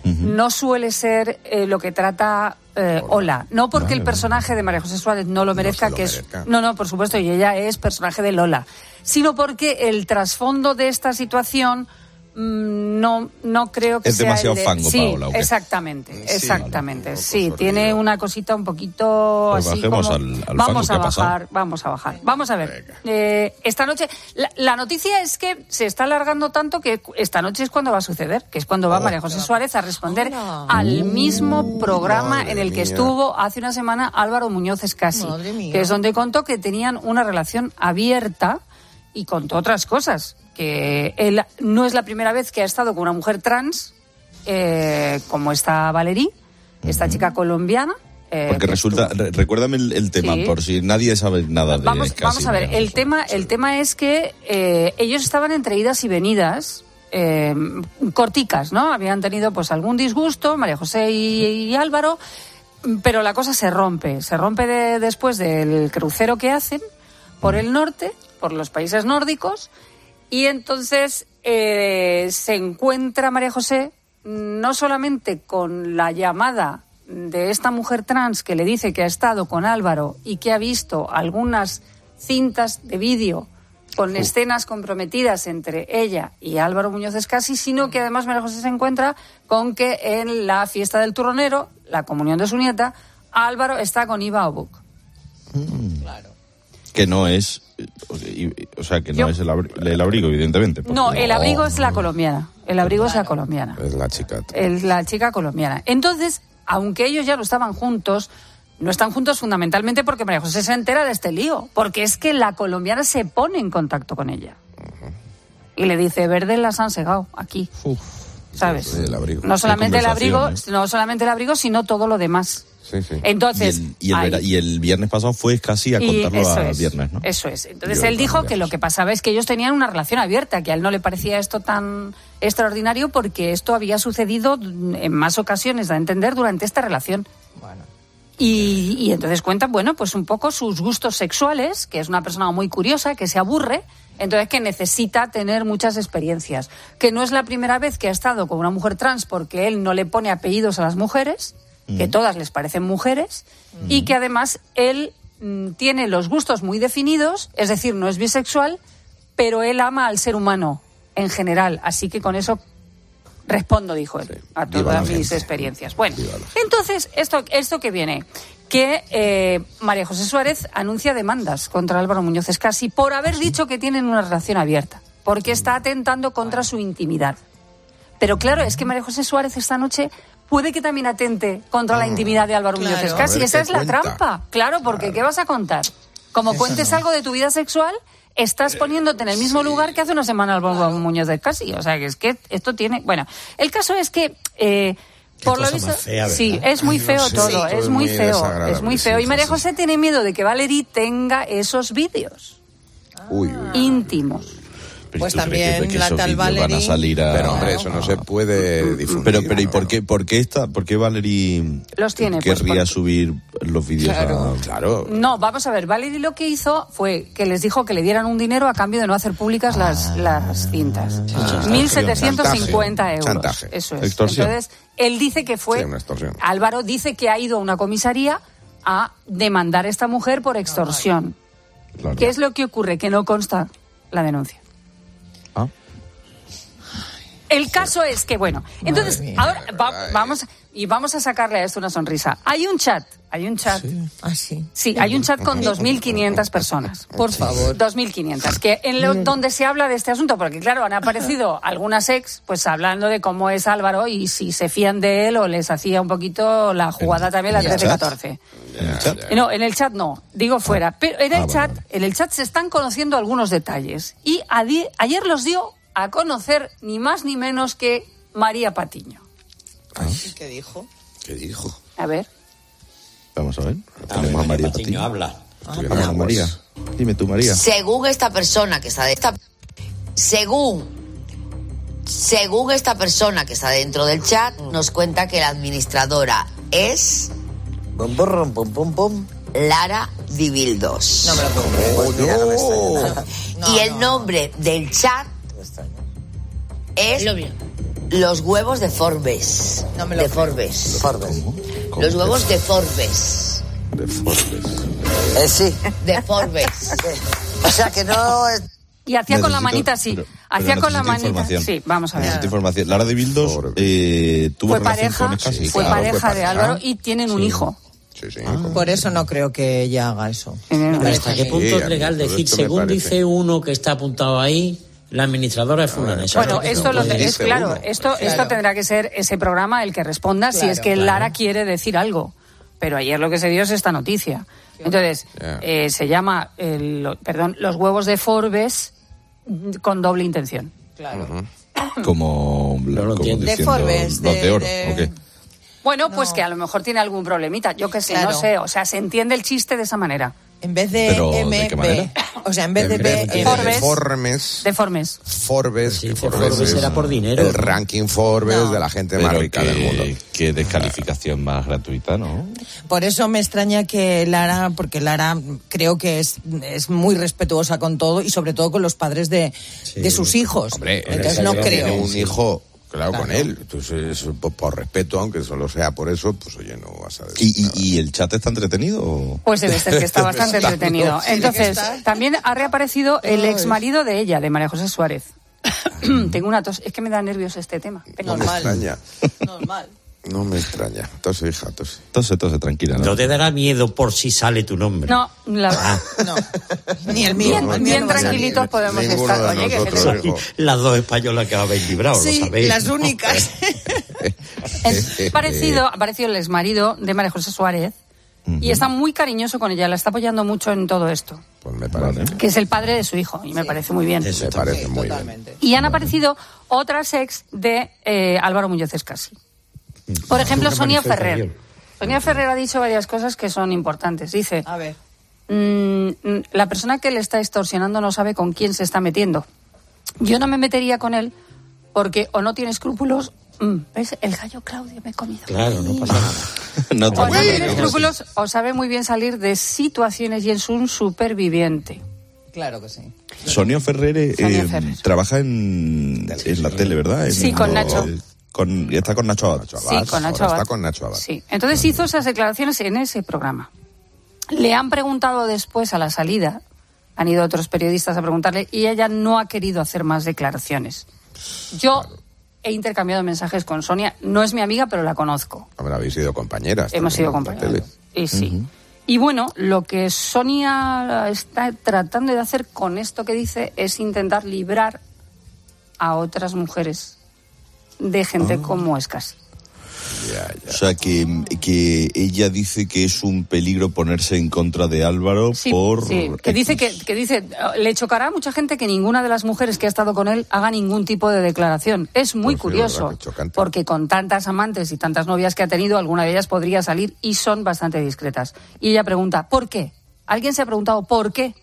uh-huh. no suele ser eh, lo que trata eh, Ola. No porque vale, el personaje de María José Suárez no lo merezca, no lo que merezca. es... No, no, por supuesto, y ella es personaje de Lola. Sino porque el trasfondo de esta situación... No, no creo que es sea demasiado el de... fango, sí, Paola, ¿o qué? exactamente, sí, exactamente, vale, sí, pues tiene una cosita un poquito pues así bajemos como... al, al vamos fango, a ¿qué bajar, vamos a bajar, vamos a ver. Eh, esta noche, la, la noticia es que se está alargando tanto que esta noche es cuando va a suceder, que es cuando va oh, María José Suárez a responder hola. al mismo programa en el que mía. estuvo hace una semana Álvaro Muñoz Escasi, que es donde contó que tenían una relación abierta y contó otras cosas. Que él no es la primera vez que ha estado con una mujer trans, eh, como esta Valerie, esta uh-huh. chica colombiana. Eh, Porque resulta, re- recuérdame el, el tema, sí. por si nadie sabe nada de Vamos, casi vamos a ver, nada. el tema, el tema es que eh, ellos estaban entre idas y venidas, eh, corticas, ¿no? Habían tenido pues algún disgusto, María José y, y Álvaro, pero la cosa se rompe, se rompe de, después del crucero que hacen por el norte, por los países nórdicos. Y entonces eh, se encuentra María José no solamente con la llamada de esta mujer trans que le dice que ha estado con Álvaro y que ha visto algunas cintas de vídeo con uh. escenas comprometidas entre ella y Álvaro Muñoz Escasi, sino que además María José se encuentra con que en la fiesta del turronero, la comunión de su nieta, Álvaro está con Iva Obuk. Mm. Claro. Que no es... O sea, que no Yo, es el, abri- el abrigo, evidentemente. No, el abrigo no, es la colombiana. El abrigo claro. es la colombiana. Es la chica. Es la chica colombiana. Entonces, aunque ellos ya no estaban juntos, no están juntos fundamentalmente porque María José se entera de este lío. Porque es que la colombiana se pone en contacto con ella. Uh-huh. Y le dice, verde las han segado aquí. Uf, ¿sabes? El abrigo. No solamente el abrigo, no solamente el abrigo, sino todo lo demás. Sí, sí. Entonces, y, el, y, el vera, y el viernes pasado fue casi a contarlo a es, viernes, ¿no? Eso es. Entonces Yo él dijo que lo que pasaba es que ellos tenían una relación abierta, que a él no le parecía esto tan extraordinario porque esto había sucedido en más ocasiones, da a entender, durante esta relación. Bueno. Y, y entonces cuenta, bueno, pues un poco sus gustos sexuales, que es una persona muy curiosa, que se aburre, entonces que necesita tener muchas experiencias. Que no es la primera vez que ha estado con una mujer trans porque él no le pone apellidos a las mujeres, que todas les parecen mujeres, mm. y que además él mm, tiene los gustos muy definidos, es decir, no es bisexual, pero él ama al ser humano en general, así que con eso respondo, dijo él, sí. a todas mis gente. experiencias. Bueno, entonces, esto, esto que viene, que eh, María José Suárez anuncia demandas contra Álvaro Muñoz Escasi por haber ¿Sí? dicho que tienen una relación abierta, porque está atentando contra su intimidad. Pero claro, es que María José Suárez esta noche puede que también atente contra la intimidad de Álvaro claro. Muñoz Escasi. Esa es la cuenta. trampa. Claro, porque claro. ¿qué vas a contar? Como Esa cuentes no. algo de tu vida sexual, estás poniéndote en el mismo sí. lugar que hace una semana Álvaro claro. Muñoz Escasi. O sea, que es que esto tiene... Bueno, el caso es que... Eh, por lo visto, fea, sí, es muy feo Ay, no sé, todo, sí, es muy feo, es muy feo. Y María José tiene miedo de que Valerie tenga esos vídeos uy, uy, íntimos. Pues también que la tal Valerie van a salir a... Pero hombre, eso no se puede difundir. Pero, pero ¿y por qué, por qué esta, por qué Valerie los tiene, querría pues, subir los vídeos claro. a... Claro. No, vamos a ver, Valerie lo que hizo fue que les dijo que le dieran un dinero a cambio de no hacer públicas las, las cintas. Ah, mil setecientos cincuenta euros. Chantaje. Eso es. Extorsión. Entonces, él dice que fue... Sí, una extorsión. Álvaro dice que ha ido a una comisaría a demandar a esta mujer por extorsión. Claro. ¿Qué es lo que ocurre? Que no consta la denuncia. Ah. El caso es que, bueno, entonces, mía, ahora va, vamos y vamos a sacarle a esto una sonrisa. Hay un chat, hay un chat. Sí. Ah, sí. Sí, hay un chat con dos mil quinientas personas. Por favor. dos mil quinientas, que en lo, donde se habla de este asunto, porque claro, han aparecido algunas ex, pues hablando de cómo es Álvaro y si se fían de él o les hacía un poquito la jugada también la trece catorce. No, en el chat no, digo fuera. Pero en el ah, chat, bueno. en el chat se están conociendo algunos detalles. Y a di- ayer los dio a conocer ni más ni menos que María Patiño. Ay, ¿qué dijo? ¿Qué dijo? A ver. Vamos a ver. A Tenemos ver, a María Patiño. Patiño habla. Ah, Vamos a María. Dime tú, María. Según esta persona que está de esta, según según esta persona que está dentro del chat, nos cuenta que la administradora es bum, bum, bum, bum, bum. Lara Dibildos. No me lo puedo creer. Oh, no. No, y el nombre no. del chat es Los huevos de Forbes. No me lo de creo. Forbes. Forbes. Los huevos de Forbes. De Forbes. Eh, sí. De Forbes. O sea que no... es- Y hacía con la Necesito- manita así. pero- hacía pero con la necesito manita. información. Sí, vamos a ver. Necesito información. Lara de Bildos eh, tuvo Fue relación pareja, con Escasi. fue Claro, pareja fue de pareja. Álvaro y tienen un Sí. hijo. Sí, sí. Por eso no creo que ella haga eso. Pero ¿hasta qué punto Sí, es a mí legal todo decir, esto me según parece. dice uno que está apuntado ahí, la administradora es fulana? Eso Bueno, es lo que esto no lo puede que es decir. claro, esto esto Claro. tendrá que ser ese programa el que responda si Claro, es que claro. Lara quiere decir algo. Pero ayer lo que se dio es esta noticia. Entonces, Ya. eh, se llama, el, lo- perdón, los huevos de Forbes mm, con doble intención. Claro. Como, No lo como entiendo. De diciendo, Forbes, los de- de oro, de- ¿o qué? Bueno, pues que a lo mejor tiene algún problemita. Yo qué sé, Claro. no sé. O sea, se entiende el chiste de esa manera. En vez de Pero, ¿de M, qué B. manera? O sea, en vez de En B, vez de M. Forbes. Forbes. De Forbes. Forbes. Sí, que dice Forbes es era por dinero. El ranking Forbes No. de la gente Pero más rica qué- del mundo. Qué descalificación más gratuita, ¿no? Por eso me extraña que Lara, porque Lara creo que es, es muy respetuosa con todo y sobre todo con los padres de, de sus hijos. Hombre, Entonces él no tiene creo. un hijo, claro, Claro. con él. Entonces, por, por respeto, aunque solo sea por eso, pues oye, no vas a decir. ¿Y, y, y el chat está entretenido? o? Pues debe ser que está bastante Está, entretenido. ¿no? Entonces, Sí, que está. también ha reaparecido el ex marido de ella, de María José Suárez. Tengo una tos. Es que me da nervios este tema. Venga. No me Normal. extraña. Normal. No me extraña. Tose, hija, tose. Entonces, entonces, tranquila. ¿no? No te dará miedo por si sale tu nombre. No, la- No. Ni el mío. bien, el mío bien no va a salir. tranquilitos podemos Ninguno estar. de Oye, que nosotros, se- hijo. Las dos españolas que habéis librado, lo Sí, sabéis. las únicas. es parecido, ha aparecido el ex marido de María José Suárez y está muy cariñoso con ella, la está apoyando mucho en todo esto, Pues me parece. que es el padre de su hijo, y me parece muy bien. Eso Me está parece Sí, muy totalmente. Y han aparecido otras ex de eh, Álvaro Muñoz Escasi. Por ejemplo, Una Sonia manifestación. Ferrer. Sonia Ferrer ha dicho varias cosas que son importantes. Dice, A ver. mm, mm, la persona que le está extorsionando no sabe con quién se está metiendo. Yo no me metería con él porque o no tiene escrúpulos. mm, ¿Ves? El gallo Claudio me he comido. Claro, no pasa nada. No, O no tranquila, tiene no, escrúpulos o sabe muy bien salir de situaciones y es un superviviente. Claro que sí. Sonia Ferrer, eh, Sonia Ferrer. trabaja en, en la tele, ¿verdad? En- Sí, con Nacho. eh, con- y está con Nacho Abad. Sí, con Nacho Ahora Abad. está con Nacho Abad. Sí. Entonces hizo esas declaraciones en ese programa. Le han preguntado después a la salida, han ido otros periodistas a preguntarle y ella no ha querido hacer más declaraciones. Yo he intercambiado mensajes con Sonia, no es mi amiga, pero la conozco. Hombre, habéis sido compañeras. Hemos sido también en la compañeros. tele. Y sí. Y bueno, lo que Sonia está tratando de hacer con esto que dice es intentar librar a otras mujeres de gente como Escasi. O sea, que, que ella dice que es un peligro ponerse en contra de Álvaro Sí, por... sí, que dice que, que dice le chocará a mucha gente que ninguna de las mujeres que ha estado con él haga ningún tipo de declaración. Es muy Pues sí, curioso, verdad, que chocante. porque con tantas amantes y tantas novias que ha tenido, alguna de ellas podría salir y son bastante discretas. Y ella pregunta, ¿por qué? ¿Alguien se ha preguntado por qué?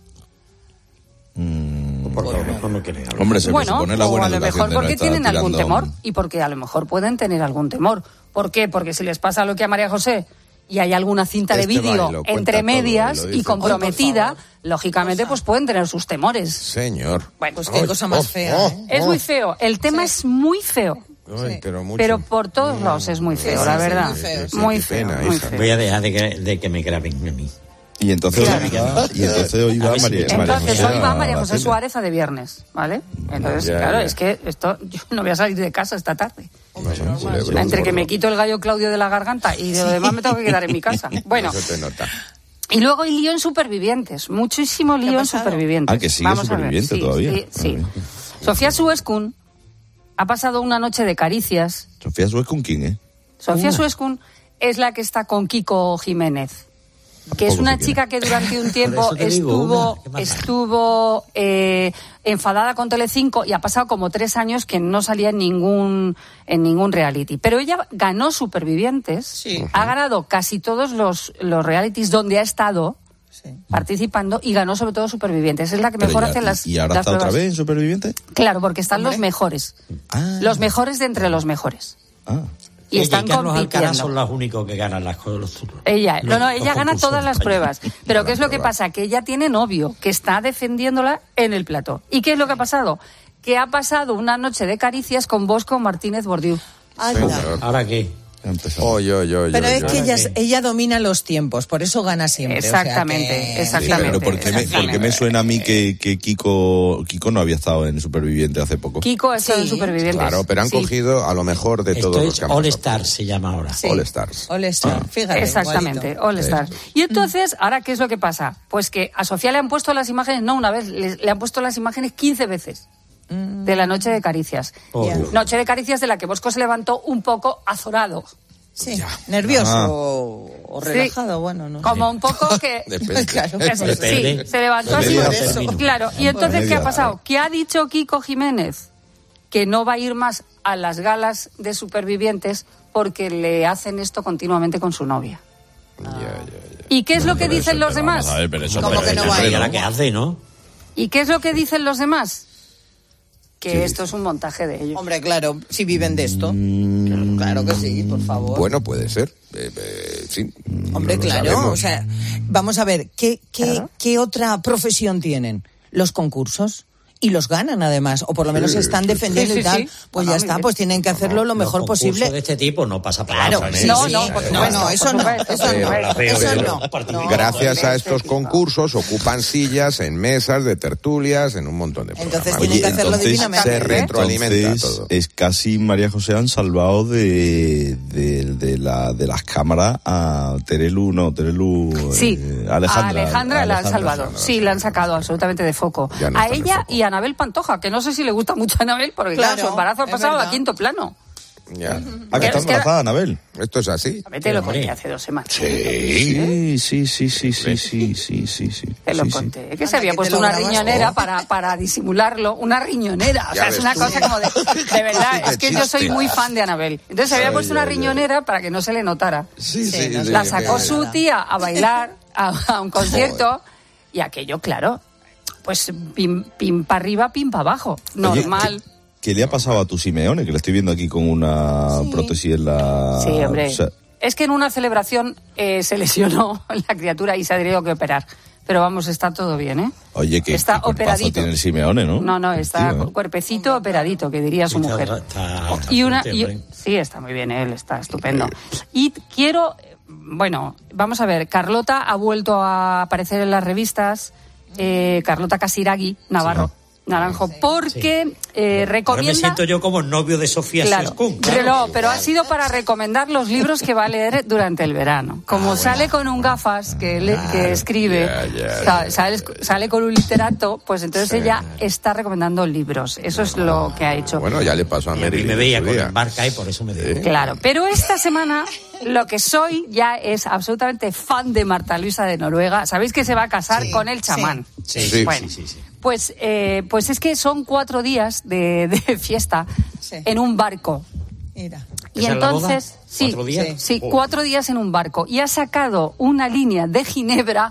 Porque a lo mejor no quiere hablar. Hombre, se Bueno, supone la o buena a lo educación mejor de no porque estar tienen algún tirando- temor y porque a lo mejor pueden tener algún temor. ¿Por qué? Porque si les pasa lo que a María José y hay alguna cinta de Este va y vídeo lo cuenta entre todo, medias y lo y dice. comprometida, Ay, por favor. lógicamente pues pueden tener sus temores. Señor. Bueno, Pues qué cosa más fea, ¿eh? Es muy feo. El tema es muy feo. Ay, pero mucho. Pero por todos lados es muy feo, Sí, la sí, verdad. muy feo, sí. Muy Qué feo, pena, muy hija. feo. Voy a dejar de que, de que me graben a mí. Y entonces, Claro. hoy va, y entonces hoy va A ver si María, me- María Entonces José hoy va a María la José tele. Suárez a de viernes, ¿vale? Entonces, Ya, claro, ya. es que esto yo no voy a salir de casa esta tarde. Culebro, Entre que gordo. me quito el gallo Claudio de la garganta y de lo demás me tengo que quedar en mi casa. Bueno, Eso te nota. y luego hay lío en Supervivientes, muchísimo lío en pasado? Supervivientes. Ah, que sigue Vamos a ver, Superviviente sí, todavía. Sí, sí. Sofía Suescun ha pasado una noche de caricias. Sofía Suescun, ¿quién, eh? Sofía Uh. Suescun es la que está con Kiko Jiménez, que es Tampoco una sé quién chica que durante un tiempo eso te digo, estuvo, una, qué mala. estuvo eh, enfadada con Telecinco y ha pasado como tres años que no salía en ningún, en ningún reality. Pero ella ganó Supervivientes, Sí. ha ganado casi todos los, los realities donde ha estado Sí. participando y ganó sobre todo Supervivientes. Es la que mejor Pero ya- hace las, ¿Y ahora las está otra pruebas. vez en Superviviente? Claro, porque están los Hombre. mejores. Ah. Los mejores de entre los mejores. Ah. Y Ella están Carlos Alcaraz compitiendo. son los únicos que ganan las cosas. Ella, no, no, Los- ella los gana concursos todas las españoles. pruebas. Pero ¿qué es lo que pruebas. pasa? Que ella tiene novio, que está defendiéndola en el plató. ¿Y qué es lo que ha pasado? que ha pasado una noche de caricias con Bosco Martínez Bordiú. Anda. ¿Ahora qué? Oye, oye, oye, Pero oye. es que ella, ella domina los tiempos, por eso gana siempre. Exactamente, o sea que... exactamente. Pero ¿por qué, me, ¿por qué me suena a mí que, que Kiko Kiko no había estado en Superviviente hace poco? Kiko ha estado Sí. en Supervivientes. Claro, pero han Sí. cogido a lo mejor de Esto todos los es campos. All Stars se llama ahora. Sí. All Stars. All Star, Ah. fíjate. Exactamente, igualito. All Stars. Y entonces, ¿ahora qué es lo que pasa? Pues que a Sofía le han puesto las imágenes, no una vez, le, le han puesto las imágenes quince veces de la noche de caricias. Oh. Noche de caricias de la que Bosco se levantó un poco azorado. Sí, nervioso Ah. o, o Sí. relajado, bueno, no Como un poco que... Depende. Claro. que se- Depende. sí, se levantó así. Media eso. término. Claro, y entonces, ¿qué Media. ha pasado? Que ha dicho Kiko Jiménez que no va a ir más a las galas de Supervivientes porque le hacen esto continuamente con su novia. Ya, ya, ya. ¿Y qué es lo que Pero dicen eso, los pero demás? vamos a ver, pero eso ¿Cómo pero que no eso va a es ir? ¿Ahora qué hace, no? ¿Y qué es lo que dicen los demás? Que ¿Qué esto es un montaje de ellos. Hombre, claro, si viven de esto. Claro que sí, por favor. Bueno, puede ser. Eh, eh, sí. Hombre, No lo claro, sabemos. o sea, vamos a ver, ¿qué, qué, Claro. ¿qué otra profesión tienen? Los concursos. Y los ganan, además, o por lo menos Sí, están sí, defendiendo sí. y tal. Sí, sí. Pues Bueno, ya muy está, bien. pues tienen que hacerlo lo mejor Los concursos posible. de este tipo no pasa Claro, palabra. sí, No, sí. no, por no, supuesto, no, eso por no, supuesto, eso por no, supuesto. eso Pero no. no. Gracias a estos Estética. concursos ocupan sillas en mesas de tertulias, en un montón de Entonces programas. tienen que hacerlo entonces divinamente. se retroalimenta Entonces, todo. es casi María José han salvado de, de, de, la, de las cámaras a Terelu, no, Terelu... Sí, eh, a Alejandra. Alejandra la han Alejandra. salvado. Sí, la han sacado absolutamente de foco. Ya no A está en el ella foco. y a Anabel Pantoja, que no sé si le gusta mucho a Anabel, porque claro, Claro, su embarazo ha es pasado verdad. a quinto plano. Ya. Ah, que está Es que- embarazada, Anabel. Esto es así. Te lo hombre. conté hace dos semanas. Sí, sí, sí, sí, sí, sí, sí, sí, sí. Te lo sí, sí. conté. Es que Anda, se había que te puesto lo una grabas. riñonera Oh. para, para disimularlo. Una riñonera. O Ya sea, es ves una tú. cosa como de... De verdad, es que yo soy chiste. muy fan de Anabel. Entonces se había Ay, puesto una ay, ay. riñonera para que no se le notara. Sí, Sí, sí, no sí, La sí, sacó sí. su tía a bailar a, a un concierto y aquello, claro, pues pim, pim para arriba, pim para abajo. Oye, Normal. ¿qué, qué le ha pasado a tu Simeone? Que le estoy viendo aquí con una prótesis en la... Sí, hombre. o sea, Es que en una celebración eh, se lesionó la criatura y se ha tenido que operar. Pero vamos, está todo bien, ¿eh? oye, que Está qué cuerpazo operadito. tiene el Simeone, ¿no? No, no, está Tío, ¿eh? cuerpecito operadito, que diría su Está- mujer. está- está y una fuerte, y- hombre. sí, está muy bien él, está estupendo. Y quiero, bueno, vamos a ver, Carlota ha vuelto a aparecer en las revistas, eh, Carlota Casiraghi, Navarro, Naranjo, porque eh, Ahora me recomienda... siento yo como novio de Sofía Claro, Sescún. pero, no, pero ha sido para recomendar los libros que va a leer durante el verano. Como sale con un gafas que, le- que escribe, ya, ya, sa- sale, sale con un literato, pues entonces Sí. ella está recomendando libros. Eso es lo que ha hecho. Bueno, ya le pasó a Y a mí Marilyn. me en veía su con día. el barca y por eso me digo. Claro, pero esta semana lo que soy ya es absolutamente fan de Marta Luisa de Noruega. Sabéis que se va a casar Sí, con el chamán. Sí, Sí. Bueno, sí, sí, sí. Pues, eh, pues es que son cuatro días de, de fiesta Sí. en un barco. Mira. Y ¿Esa es la boda? entonces, sí, ¿Cuatro días? sí, sí, Oh. cuatro días en un barco. Y ha sacado una línea de Ginebra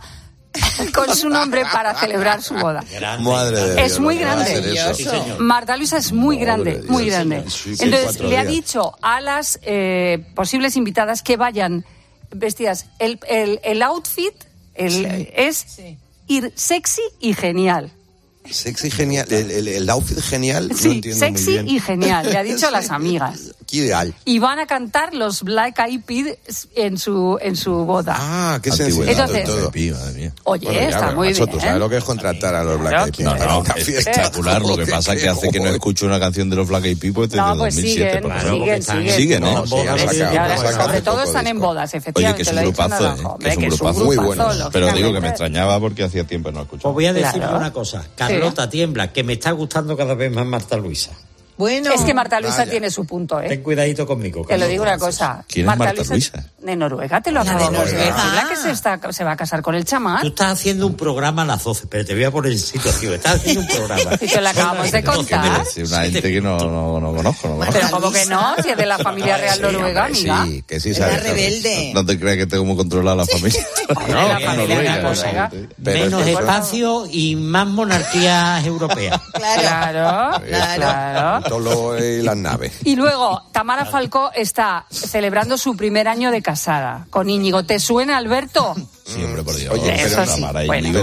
con su nombre para celebrar su boda. Grande. Madre de Es Dios, muy no va a grande. hacer eso. Sí, señor. Marta Luisa es muy Madre grande, de Dios, muy grande. sí, sí, Entonces cuatro le ha días. dicho a las eh, posibles invitadas que vayan vestidas. El, el, el outfit el, es Sí. ir sexy y genial. Sexy genial. El, el, el outfit genial. No Sí, entiendo sexy muy bien. y genial, le ha dicho a las amigas. Qué ideal. Y van a cantar los Black Eyed Peas en su, en su boda. Ah, qué Antigüedad sencillo Entonces- todo. Pí, madre mía. Oye, Bueno, ya, está pero, muy macho, bien. ¿tú sabes lo que es contratar a los Black Claro, Eyed Peas que- para No, una es fiesta? espectacular. Lo que pasa es que hace que no escucho una canción de los Black Eyed Peas pues desde No, pues dos mil siete. siguen, por Claro, ejemplo. porque siguen, están- siguen. Siguen, ¿no? No, sí, han Bodas, sacado, Y ahora, han sacado sobre hace todo poco están en disco. bodas, Oye, efectivamente. que es un lo ha dicho grupazo, Naranjo. ¿eh? Que Hombre, es un que grupazo. Muy grupazo, bueno. Pero digo que me lógicamente. extrañaba porque hacía tiempo que no lo escuchaba. Os voy a decir Claro. una cosa. Carlota tiembla, que me está gustando cada vez más Marta Luisa. Bueno. Es que Marta Luisa Vaya. tiene su punto, ¿eh? Ten cuidadito conmigo. Te lo Carlota. digo una cosa. ¿Quién es Marta Luisa? De Noruega, te lo La de acabamos de Noruega. decir. La que se, está, se va a casar con el Tú chamán. estás haciendo un programa a las doce, pero te voy a poner en situación. Estás haciendo un programa. Y te lo acabamos de contar. Es una gente que no, no, no conozco. No, Pero conozco. como que no, si es de la familia real Sí, noruega, hombre, amiga. Sí, que sí Es sabe. la rebelde. No te creas que tengo como controlar la familia. De la familia real no, noruega. Pero Menos es que- espacio y más monarquías europeas. Claro. Claro, Claro. claro. Todo lo- y las naves. Y luego, Tamara Falcó está celebrando su primer año de casada con Íñigo. ¿Te suena, Alberto? Sí, hombre, por Dios. Oye, Eso pero sí, Tamara y bueno. Íñigo. Pero,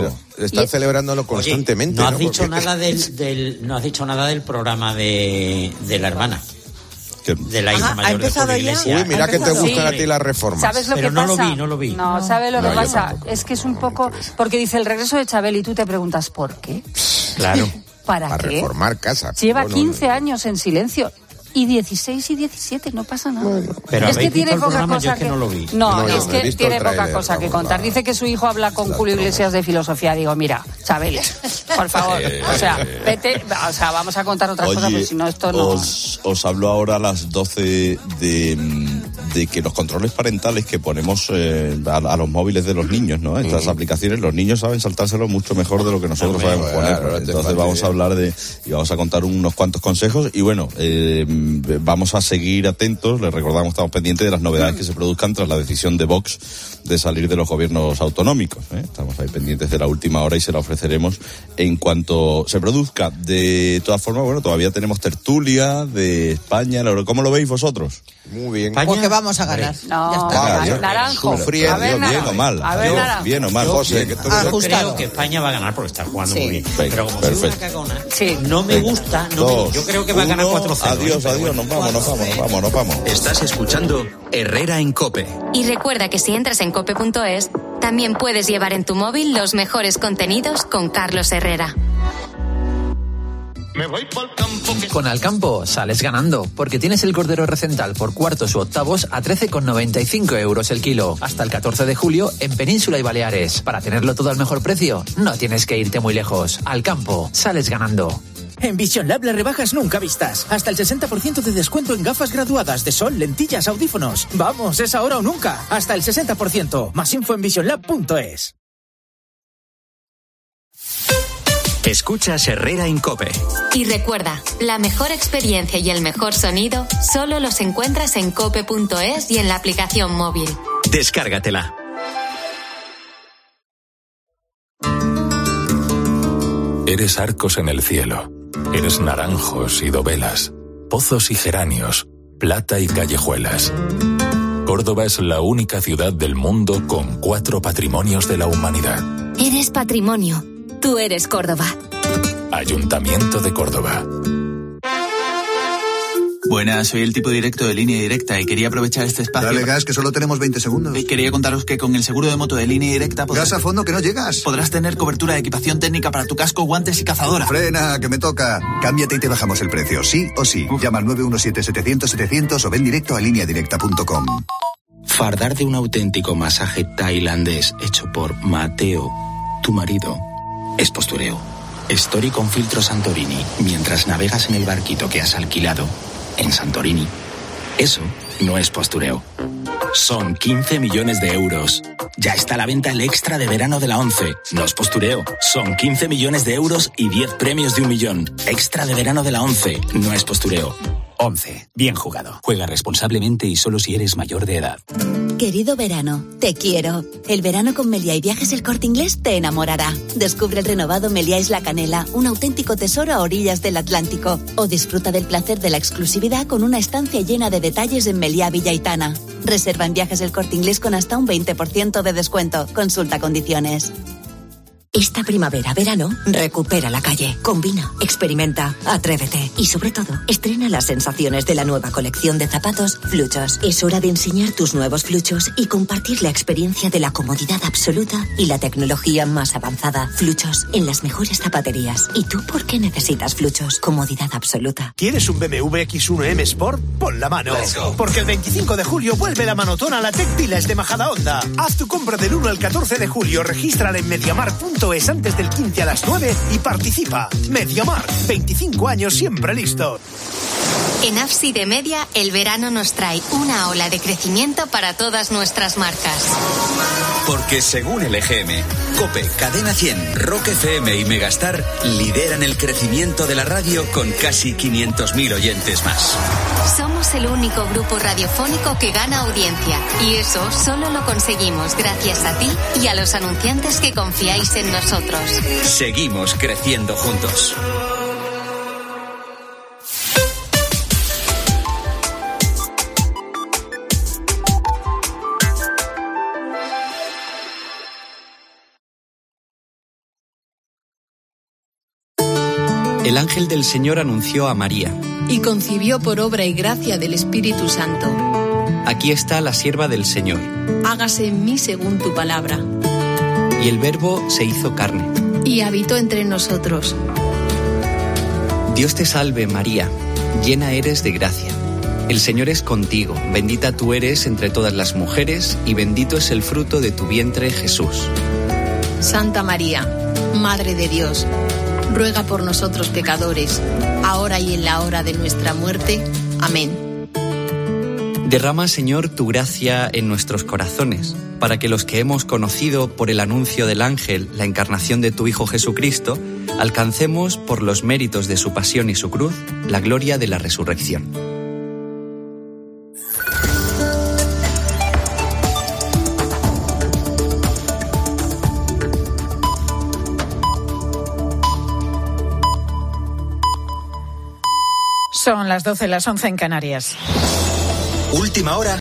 están Y- celebrándolo constantemente. No has ¿no? dicho Porque- nada del, del- no has dicho nada del programa de, de la hermana. De la hija Ajá, ¿ha mayor de empezado Julio ya? Iglesias. Uy, mira que te gustan a ti las reformas. ¿Sabes lo Pero que no pasa? lo vi, no lo vi. No, ¿sabes lo No, que yo pasa? tampoco. Es que es un poco... Porque dice el regreso de Chabel y tú te preguntas ¿por qué? Claro. ¿Para, Para qué? reformar casa. Lleva Bueno, quince años en silencio. Y dieciséis y diecisiete, no pasa nada. Pero es que habéis tiene visto el poca programa, cosa yo es que no lo vi. No, No, yo es no he que visto tiene el poca tráiler, cosa que vamos, contar. va. Dice que su hijo habla con Las Julio bromas. Iglesias de filosofía. Digo, mira, Chabel, por favor. O sea, vete, o sea, vamos a contar otras cosas, Oye, porque si no esto no... os, os hablo ahora a las doce de, mm, de que los controles parentales que ponemos eh, a, a los móviles de los niños, ¿no? Estas aplicaciones, los niños saben saltárselo mucho mejor de lo que nosotros Hombre, sabemos claro, poner. ahora te Entonces falta vamos a idea. hablar de, y vamos a contar unos cuantos consejos y bueno, eh, vamos a seguir atentos. Les recordamos, estamos pendientes de las novedades que se produzcan tras la decisión de Vox de salir de los gobiernos autonómicos, ¿eh? Estamos ahí pendientes de la última hora y se la ofreceremos en cuanto se produzca. De todas formas, bueno, todavía tenemos tertulia de España. ¿Cómo lo veis vosotros? Muy bien. España- Porque vamos a ganar. No, Ya está. Ah, na- bien. naranjo. Sufriendo. A ver, Yo, bien naranjo. o mal. A ver, Yo, naranjo. bien o mal. José, que tú Ah, Yo ajustado. creo que España va a ganar porque está jugando Sí. muy bien. Venga, Pero como soy una perfecto. cagona, Sí. no me gusta. No me- Dos, yo creo que va a ganar uno, cuatro cero. Adiós, ¿eh? Pero adiós. bueno. Nos vamos, nos vamos, nos vamos, nos vamos. Estás escuchando Herrera en COPE. Y recuerda que si entras en cope punto es, también puedes llevar en tu móvil los mejores contenidos con Carlos Herrera. Con Alcampo sales ganando, porque tienes el cordero recental por cuartos u octavos a trece con noventa y cinco euros el kilo, hasta el catorce de julio en Península y Baleares. Para tenerlo todo al mejor precio, no tienes que irte muy lejos. Alcampo, sales ganando. En Vision Lab las rebajas nunca vistas. Hasta el sesenta por ciento de descuento en gafas graduadas de sol, lentillas, audífonos. Vamos, es ahora o nunca. Hasta el sesenta por ciento. Más info en vision lab punto es. Escuchas Herrera en COPE. Y recuerda, la mejor experiencia y el mejor sonido solo los encuentras en cope punto es y en la aplicación móvil. Descárgatela. Eres arcos en el cielo. Eres naranjos y dovelas, pozos y geranios, plata y callejuelas. Córdoba es la única ciudad del mundo con cuatro patrimonios de la humanidad. Eres patrimonio. Tú eres Córdoba. Ayuntamiento de Córdoba. Buenas, soy el tipo directo de Línea Directa y quería aprovechar este espacio. Dale gas, que solo tenemos veinte segundos. Y quería contaros que con el seguro de moto de Línea Directa podrás... Gas a fondo, que no llegas. Podrás tener cobertura de equipación técnica para tu casco, guantes y cazadora. Frena, que me toca. Cámbiate y te bajamos el precio, sí o sí. Uf. Llama al nueve uno siete, setecientos, setecientos o ven directo a línea directa punto com. Fardar de un auténtico masaje tailandés hecho por Mateo, tu marido, es postureo. Story con filtro Santorini mientras navegas en el barquito que has alquilado en Santorini. Eso no es postureo. Son quince millones de euros. Ya está a la venta el extra de verano de la ONCE. No es postureo. Son quince millones de euros y diez premios de un millón. Extra de verano de la ONCE. No es postureo. once. Bien jugado. Juega responsablemente y solo si eres mayor de edad. Querido verano, te quiero. El verano con Meliá y Viajes El Corte Inglés te enamorará. Descubre el renovado Meliá Isla Canela, un auténtico tesoro a orillas del Atlántico. O disfruta del placer de la exclusividad con una estancia llena de detalles en Meliá Villaitana. Reserva en Viajes El Corte Inglés con hasta un veinte por ciento de descuento. Consulta condiciones. Esta primavera, verano, recupera la calle. Combina, experimenta, atrévete y sobre todo, estrena las sensaciones de la nueva colección de zapatos Fluchos. Es hora de enseñar tus nuevos Fluchos y compartir la experiencia de la comodidad absoluta y la tecnología más avanzada. Fluchos, en las mejores zapaterías. ¿Y tú por qué necesitas Fluchos? Comodidad absoluta. ¿Quieres un B M W X uno M Sport? Pon la mano. Porque el veinticinco de julio vuelve la manotona a la Tech Pilas de Majadahonda. Haz tu compra del uno al catorce de julio, regístrala en mediamar punto es antes del quince a las nueve y participa. MediaMarkt, veinticinco años siempre listo. En Ábside Media, el verano nos trae una ola de crecimiento para todas nuestras marcas. Porque según el E G M, COPE, Cadena cien, Rock F M y Megastar lideran el crecimiento de la radio con casi quinientos mil oyentes más. Somos el único grupo radiofónico que gana audiencia y eso solo lo conseguimos gracias a ti y a los anunciantes que confiáis en nosotros. Seguimos creciendo juntos. El ángel del Señor anunció a María. Y concibió por obra y gracia del Espíritu Santo. Aquí está la sierva del Señor. Hágase en mí según tu palabra. Y el Verbo se hizo carne. Y habitó entre nosotros. Dios te salve, María, llena eres de gracia. El Señor es contigo, bendita tú eres entre todas las mujeres, y bendito es el fruto de tu vientre, Jesús. Santa María, Madre de Dios, ruega por nosotros pecadores, ahora y en la hora de nuestra muerte. Amén. Derrama, Señor, tu gracia en nuestros corazones, para que los que hemos conocido por el anuncio del ángel la encarnación de tu Hijo Jesucristo, alcancemos, por los méritos de su pasión y su cruz, la gloria de la resurrección. Son las doce, las once en Canarias. Última hora